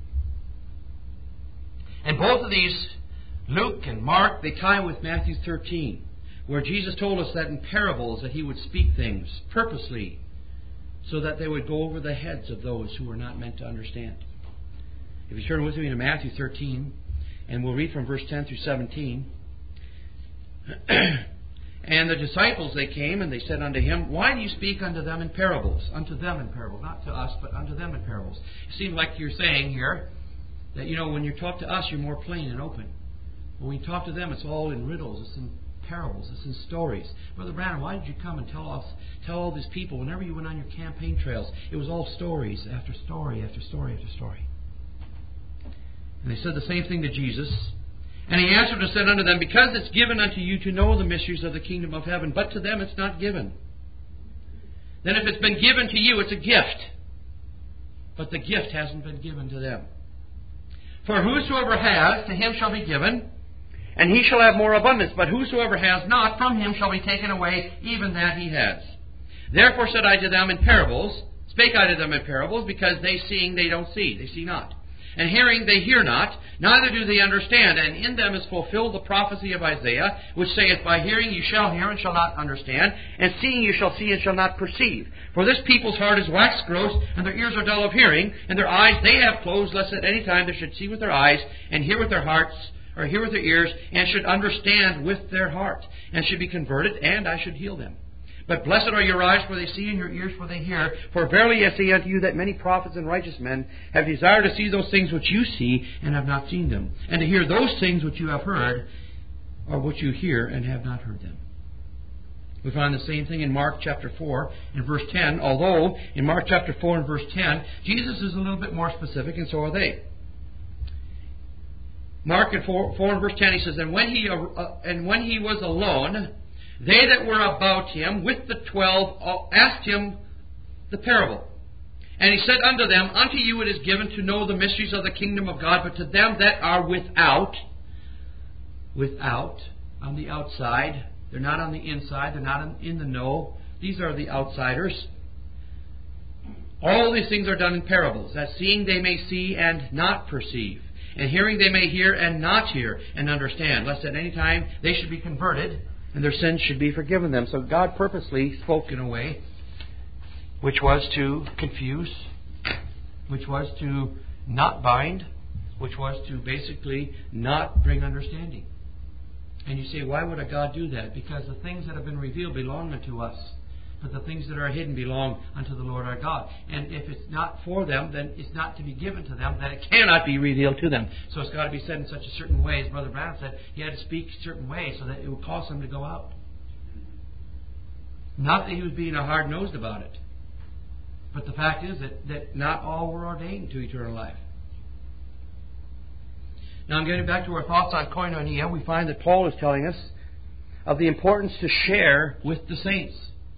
And both of these, Luke and Mark, they tie with Matthew 13, where Jesus told us that in parables that he would speak things purposely so that they would go over the heads of those who were not meant to understand. If you turn with me to Matthew 13, and we'll read from verse 10 through 17. And the disciples, they came, and they said unto him, why do you speak unto them in parables? Unto them in parables. Not to us, but unto them in parables. It seems like you're saying here that, you know, when you talk to us, you're more plain and open. When we talk to them, it's all in riddles. It's in parables. It's in stories. Brother Branham, why did you come and tell all these people, whenever you went on your campaign trails, it was all stories after story after story after story. And they said the same thing to Jesus. And he answered and said unto them, because it's given unto you to know the mysteries of the kingdom of heaven, but to them it's not given. Then if it's been given to you, it's a gift. But the gift hasn't been given to them. For whosoever has, to him shall be given, and he shall have more abundance. But whosoever has not, from him shall be taken away even that he has. Therefore said I to them in parables, spake I to them in parables, because they seeing they don't see, they see not. And hearing they hear not, neither do they understand. And in them is fulfilled the prophecy of Isaiah, which saith, By hearing you shall hear and shall not understand, and seeing you shall see and shall not perceive. For this people's heart is waxed gross, and their ears are dull of hearing, and their eyes they have closed, lest at any time they should see with their eyes, and hear with their hearts, or hear with their ears, and should understand with their heart, and should be converted, and I should heal them. But blessed are your eyes, for they see, and your ears, for they hear. For verily I say unto you that many prophets and righteous men have desired to see those things which you see, and have not seen them, and to hear those things which you have heard, or which you hear, and have not heard them. We find the same thing in Mark chapter 4 and verse 10, although in Mark chapter 4 and verse 10, Jesus is a little bit more specific, and so are they. Mark 4 and verse 10, he says, And when he was alone, they that were about him with the 12 asked him the parable. And he said unto them, Unto you it is given to know the mysteries of the kingdom of God, but to them that are without, on the outside, they're not on the inside, they're not in the know, these are the outsiders. All these things are done in parables, that seeing they may see and not perceive, and hearing they may hear and not hear and understand, lest at any time they should be converted, and their sins should be forgiven them. So God purposely spoke in a way which was to confuse, which was to not bind, which was to basically not bring understanding. And you say, why would a God do that? Because the things that have been revealed belong unto us, but the things that are hidden belong unto the Lord our God. And if it's not for them, then it's not to be given to them, then it cannot be revealed to them. So it's got to be said in such a certain way, as Brother Brown said, he had to speak a certain way so that it would cause him to go out. Not that he was being a hard-nosed about it, but the fact is that not all were ordained to eternal life. Now I'm getting back to our thoughts on koinonia. We find that Paul is telling us of the importance to share with the saints.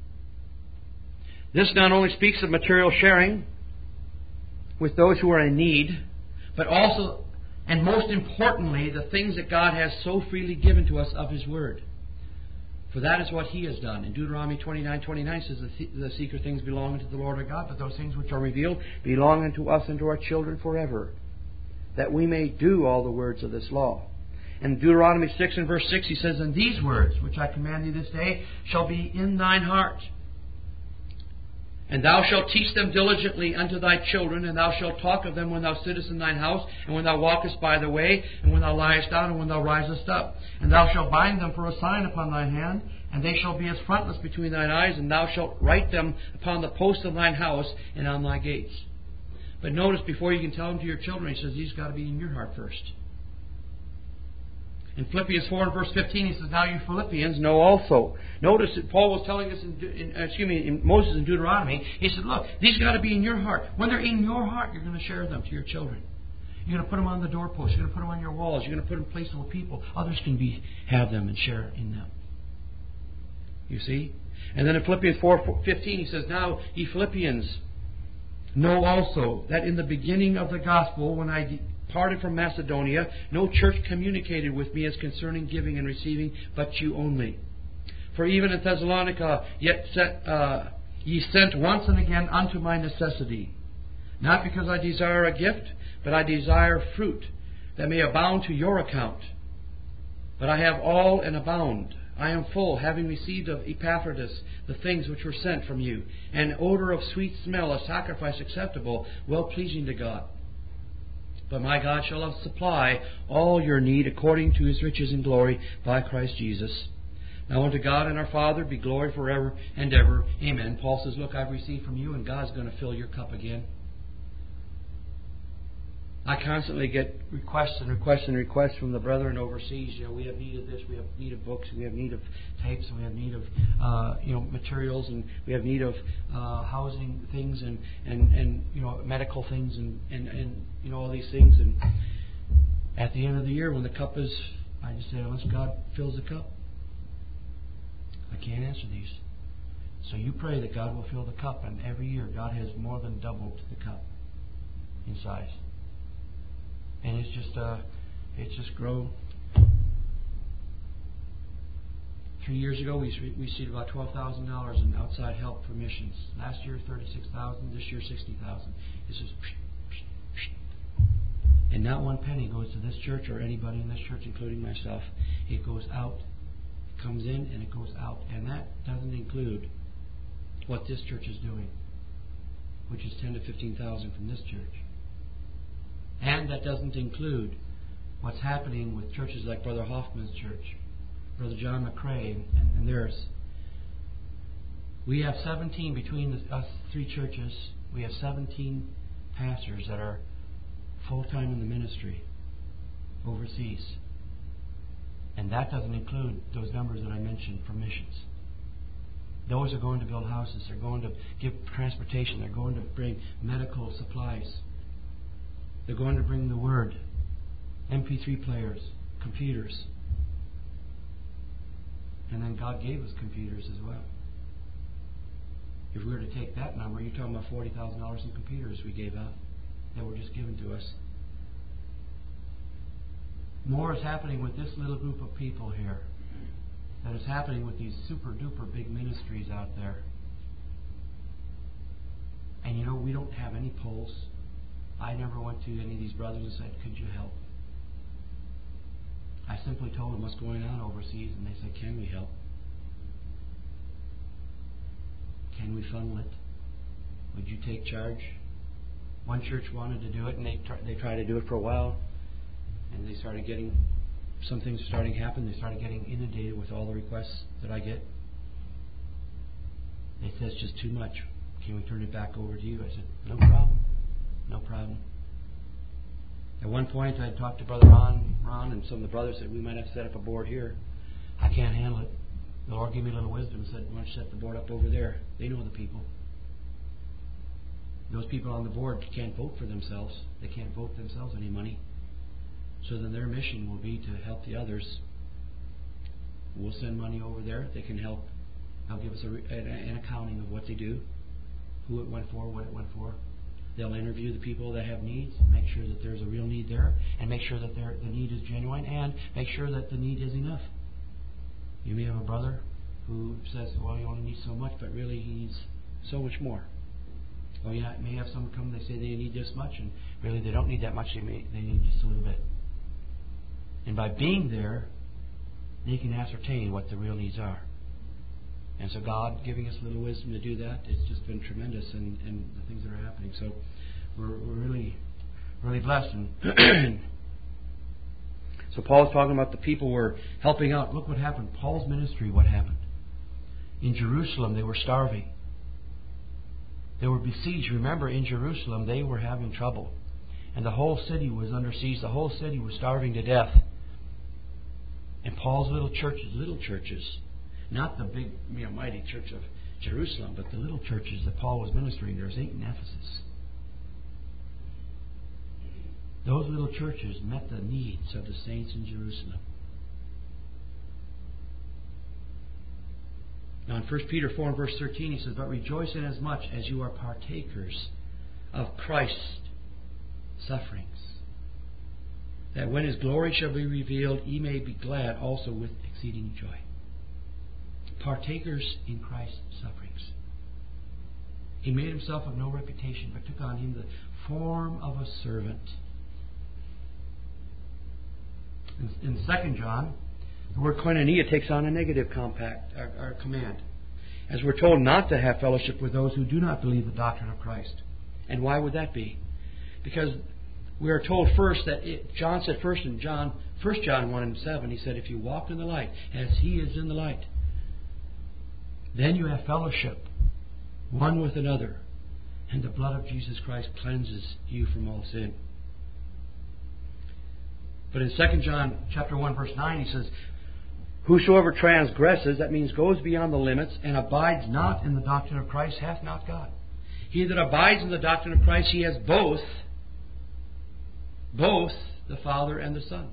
This not only speaks of material sharing with those who are in need, but also, and most importantly, the things that God has so freely given to us of His Word. For that is what He has done. In Deuteronomy 29:29 says, the secret things belong unto the Lord our God, but those things which are revealed belong unto us and to our children forever, that we may do all the words of this law. In Deuteronomy 6 and verse 6 he says, And these words which I command thee this day shall be in thine heart, and thou shalt teach them diligently unto thy children, and thou shalt talk of them when thou sittest in thine house, and when thou walkest by the way, and when thou liest down, and when thou risest up. And thou shalt bind them for a sign upon thine hand, and they shall be as frontlets between thine eyes, and thou shalt write them upon the posts of thine house and on thy gates. But notice, before you can tell them to your children, he says, these got to be in your heart first. In Philippians 4 and verse 15, he says, Now you Philippians know also. Notice that Paul was telling us in Moses in Deuteronomy, he said, look, these got to be in your heart. When they're in your heart, you're going to share them to your children. You're going to put them on the doorpost. You're going to put them on your walls. You're going to put them in places where people, others can have them and share in them. You see? And then in Philippians 4:15, he says, Now ye Philippians know also that in the beginning of the gospel, when I departed from Macedonia, no church communicated with me as concerning giving and receiving, but you only. For even in Thessalonica, ye sent once and again unto my necessity. Not because I desire a gift, but I desire fruit, that may abound to your account. But I have all and abound. I am full, having received of Epaphroditus the things which were sent from you, an odor of sweet smell, a sacrifice acceptable, well-pleasing to God. But my God shall supply all your need according to His riches in glory by Christ Jesus. Now unto God and our Father be glory forever and ever. Amen. Paul says, look, I've received from you, and God's going to fill your cup again. I constantly get requests from the brethren overseas. We have need of this, we have need of books, we have need of tapes, and we have need of materials, and we have need of housing things and medical things and all these things. And at the end of the year, when the cup is, I just say, unless God fills the cup, I can't answer these. So you pray that God will fill the cup, and every year God has more than doubled the cup in size. And it's just grown. 3 years ago, we received about $12,000 in outside help for missions. Last year, $36,000. This year, $60,000. It's just And not one penny goes to this church or anybody in this church, including myself. It goes out, it comes in, and it goes out. And that doesn't include what this church is doing, which is 10 to 15,000 from this church. And that doesn't include what's happening with churches like Brother Hoffman's church, Brother John McCrae, and theirs. We have 17, between us three churches, we have 17 pastors that are full-time in the ministry overseas. And that doesn't include those numbers that I mentioned for missions. Those are going to build houses. They're going to give transportation. They're going to bring medical supplies. They're going to bring the Word, MP3 players, computers. And then God gave us computers as well. If we were to take that number, you're talking about $40,000 in computers we gave out that were just given to us. More is happening with this little group of people here than is happening with these super duper big ministries out there. And you know, we don't have any polls. I never went to any of these brothers and said, could you help? I simply told them what's going on overseas, and they said, can we help? Can we funnel it? Would you take charge? One church wanted to do it, and they tried to do it for a while, and they started getting some things starting to happen. They started getting inundated with all the requests that I get. They said, it's just too much. Can we turn it back over to you? I said, no problem. No problem. At one point, I talked to Brother Ron, and some of the brothers said, we might have to set up a board here. I can't handle it. The Lord gave me a little wisdom and said, why don't you set the board up over there? They know the people. Those people on the board can't vote for themselves. They can't vote themselves any money. So then their mission will be to help the others. We'll send money over there. They can help. They'll give us an accounting of what they do, who it went for, what it went for. They'll interview the people that have needs, make sure that there's a real need there, and make sure that the need is genuine, and make sure that the need is enough. You may have a brother who says, well, he only needs so much, but really he needs so much more. Or you may have someone come, they say they need this much, and really they don't need that much, they need just a little bit. And by being there, they can ascertain what the real needs are. And so God giving us a little wisdom to do that, it's just been tremendous in the things that are happening. So we're really, really blessed. And so Paul's talking about the people were helping out. Look what happened. Paul's ministry, what happened? In Jerusalem, they were starving. They were besieged. Remember, in Jerusalem, they were having trouble. And the whole city was under siege. The whole city was starving to death. And Paul's little churches, not the big, mighty church of Jerusalem, but the little churches that Paul was ministering. There's 8 in Ephesus. Those little churches met the needs of the saints in Jerusalem. Now in 1 Peter 4 and verse 13 he says, but rejoice inasmuch as you are partakers of Christ's sufferings, that when His glory shall be revealed, ye may be glad also with exceeding joy. Partakers in Christ's sufferings. He made Himself of no reputation, but took on Him the form of a servant. In 2 John, the word koinonia takes on a negative command. As we're told not to have fellowship with those who do not believe the doctrine of Christ. And why would that be? Because we are told first that John said first in 1 John 1 and 7, he said, if you walk in the light as He is in the light, then you have fellowship one with another, and the blood of Jesus Christ cleanses you from all sin. But in 2 John chapter 1 verse 9 he says, whosoever transgresses, that means goes beyond the limits, and abides not in the doctrine of Christ, hath not God. He that abides in the doctrine of Christ, he has both the Father and the Son.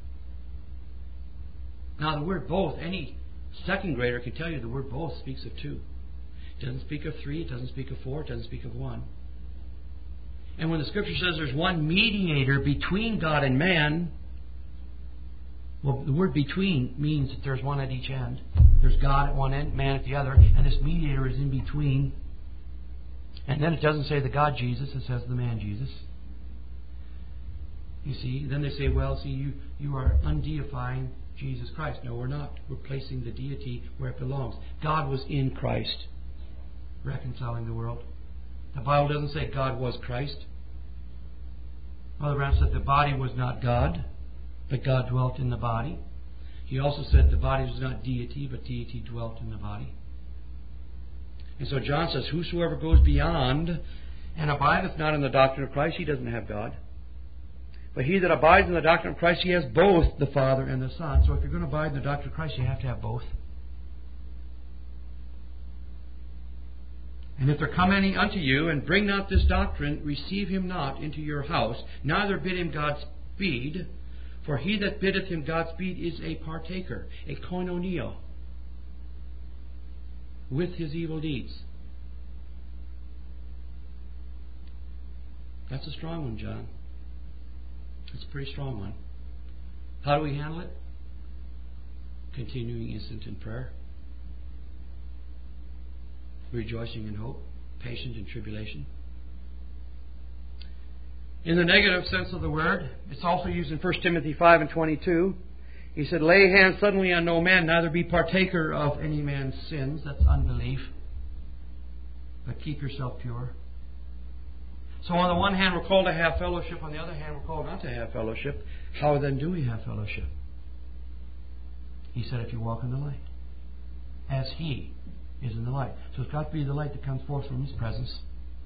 Now the word both, any second grader can tell you the word both speaks of 2. It doesn't speak of 3, it doesn't speak of 4, it doesn't speak of 1. And when the Scripture says there's one mediator between God and man, well, the word between means that there's one at each end. There's God at one end, man at the other, and this mediator is in between. And then it doesn't say the God Jesus, it says the man Jesus. You see, then they say, well, see, you are undeifying Jesus Christ. No, we're not. We're placing the deity where it belongs. God was in Christ, reconciling the world. The Bible doesn't say God was Christ. Brother Branham said the body was not God, but God dwelt in the body. He also said the body was not deity, but deity dwelt in the body. And so John says, whosoever goes beyond and abideth not in the doctrine of Christ, he doesn't have God. But he that abides in the doctrine of Christ, he has both the Father and the Son. So if you're going to abide in the doctrine of Christ, you have to have both. And if there come any unto you, and bring not this doctrine, receive him not into your house, neither bid him Godspeed, for he that biddeth him Godspeed is a partaker, a koinonia, with his evil deeds. That's a strong one, John. It's a pretty strong one. How do we handle it? Continuing instant in prayer. Rejoicing in hope. Patient in tribulation. In the negative sense of the word, it's also used in 1 Timothy 5 and 22. He said, lay hands suddenly on no man, neither be partaker of any man's sins. That's unbelief. But keep yourself pure. So on the one hand, we're called to have fellowship. On the other hand, we're called not to have fellowship. How then do we have fellowship? He said, if you walk in the light, as He is in the light. So it's got to be the light that comes forth from His presence.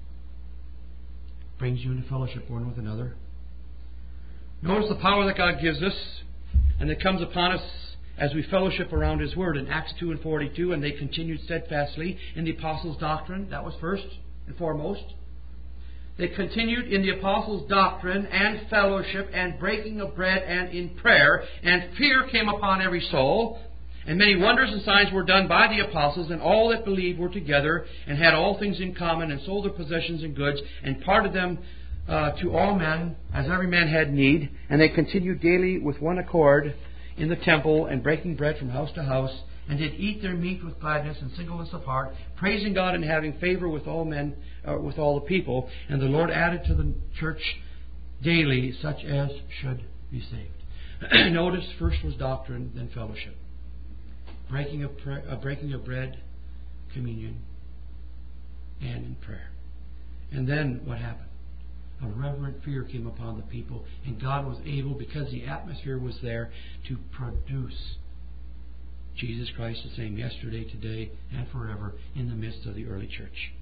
Brings you into fellowship one with another. Notice the power that God gives us, and that comes upon us as we fellowship around His Word. In Acts 2 and 42, and they continued steadfastly in the apostles' doctrine. That was first and foremost. They continued in the apostles' doctrine and fellowship and breaking of bread and in prayer. And fear came upon every soul. And many wonders and signs were done by the apostles. And all that believed were together and had all things in common, and sold their possessions and goods, and parted them to all men as every man had need. And they continued daily with one accord in the temple, and breaking bread from house to house, and did eat their meat with gladness and singleness of heart, praising God and having favor with all men, with all the people. And the Lord added to the church daily such as should be saved. Notice, first was doctrine, then fellowship. Breaking of bread, communion, and in prayer. And then what happened? A reverent fear came upon the people, and God was able, because the atmosphere was there, to produce Jesus Christ the same yesterday, today, and forever in the midst of the early church.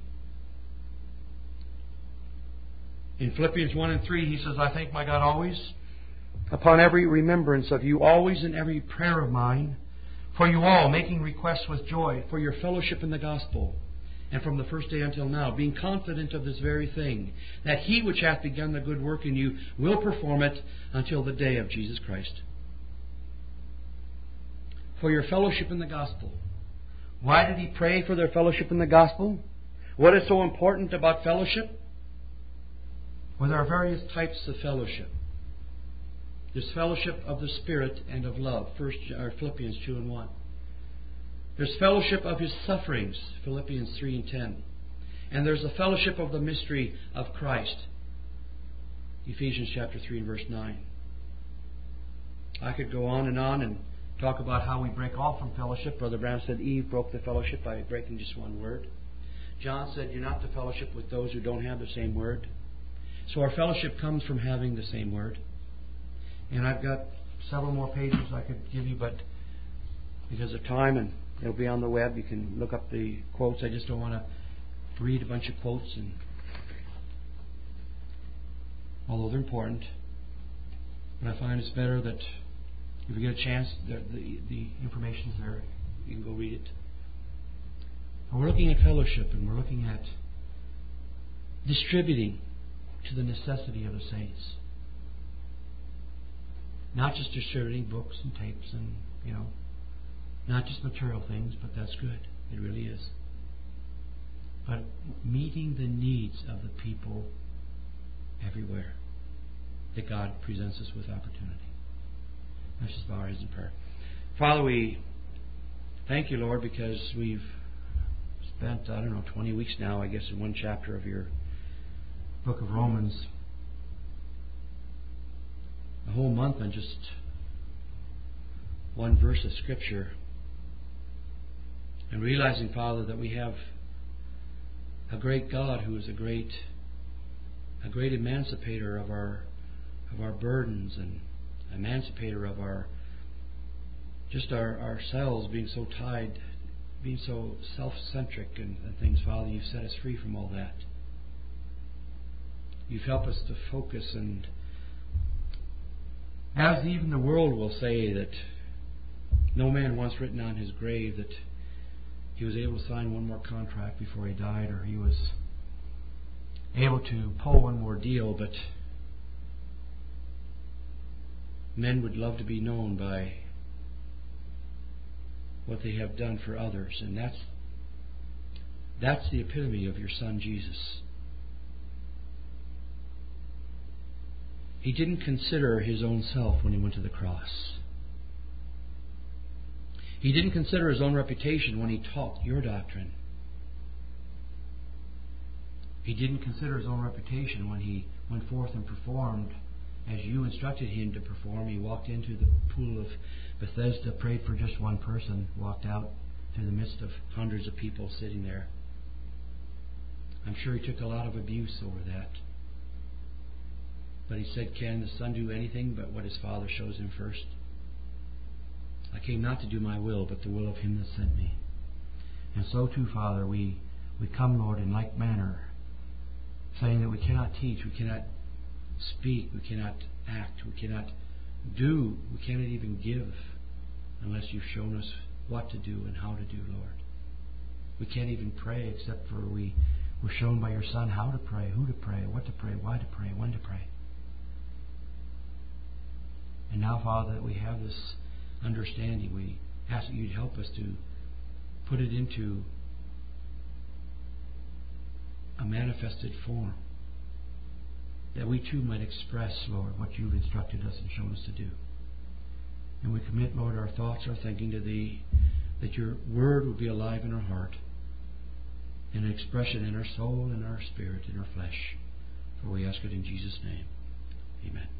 In Philippians 1 and 3, he says, I thank my God always, upon every remembrance of you, always in every prayer of mine, for you all, making requests with joy, for your fellowship in the gospel, and from the first day until now, being confident of this very thing, that He which hath begun the good work in you will perform it until the day of Jesus Christ. For your fellowship in the gospel. Why did he pray for their fellowship in the gospel? What is so important about fellowship? Well, there are various types of fellowship. There's fellowship of the Spirit and of love, Philippians 2 and 1. There's fellowship of His sufferings, Philippians 3 and 10. And there's a fellowship of the mystery of Christ, Ephesians chapter 3 and verse 9. I could go on and talk about how we break off from fellowship. Brother Branham said Eve broke the fellowship by breaking just one word. John said you're not to fellowship with those who don't have the same word. So our fellowship comes from having the same word. And I've got several more pages I could give you, but because of time, and it'll be on the web, you can look up the quotes. I just don't want to read a bunch of quotes, and although they're important. But I find it's better that if you get a chance, the information's there. You can go read it. And we're looking at fellowship, and we're looking at distributing to the necessity of the saints. Not just distributing books and tapes and, not just material things, but that's good. It really is. But meeting the needs of the people everywhere that God presents us with opportunity. Let's just bow our heads in prayer. Father, we thank you, Lord, because we've spent, 20 weeks now, I guess, in one chapter of your book of Romans. a whole month on just one verse of Scripture, and realizing, Father, that we have a great God who is a great emancipator of our burdens, and emancipator of ourselves being so tied, being so self-centric and things. Father, you've set us free from all that. You've helped us to focus, and as even the world will say that no man once written on his grave that he was able to sign one more contract before he died, or he was able to pull one more deal, but men would love to be known by what they have done for others, and that's the epitome of your Son Jesus. He didn't consider his own self when he went to the cross. He didn't consider his own reputation when he taught your doctrine. He didn't consider his own reputation when he went forth and performed as you instructed him to perform. He walked into the pool of Bethesda, prayed for just one person, walked out through the midst of hundreds of people sitting there. I'm sure he took a lot of abuse over that. But he said, can the Son do anything but what his Father shows him first? I came not to do my will, but the will of him that sent me. And so too, Father, we come, Lord, in like manner, saying that we cannot teach, we cannot speak, we cannot act, we cannot do, we cannot even give unless you've shown us what to do and how to do, Lord. We can't even pray except for we were shown by your Son how to pray, who to pray, what to pray, why to pray, when to pray. And now, Father, that we have this understanding, we ask that you'd help us to put it into a manifested form, that we too might express, Lord, what you've instructed us and shown us to do. And we commit, Lord, our thoughts, our thinking to Thee, that your word would be alive in our heart, in an expression in our soul, in our spirit, in our flesh. For we ask it in Jesus' name. Amen.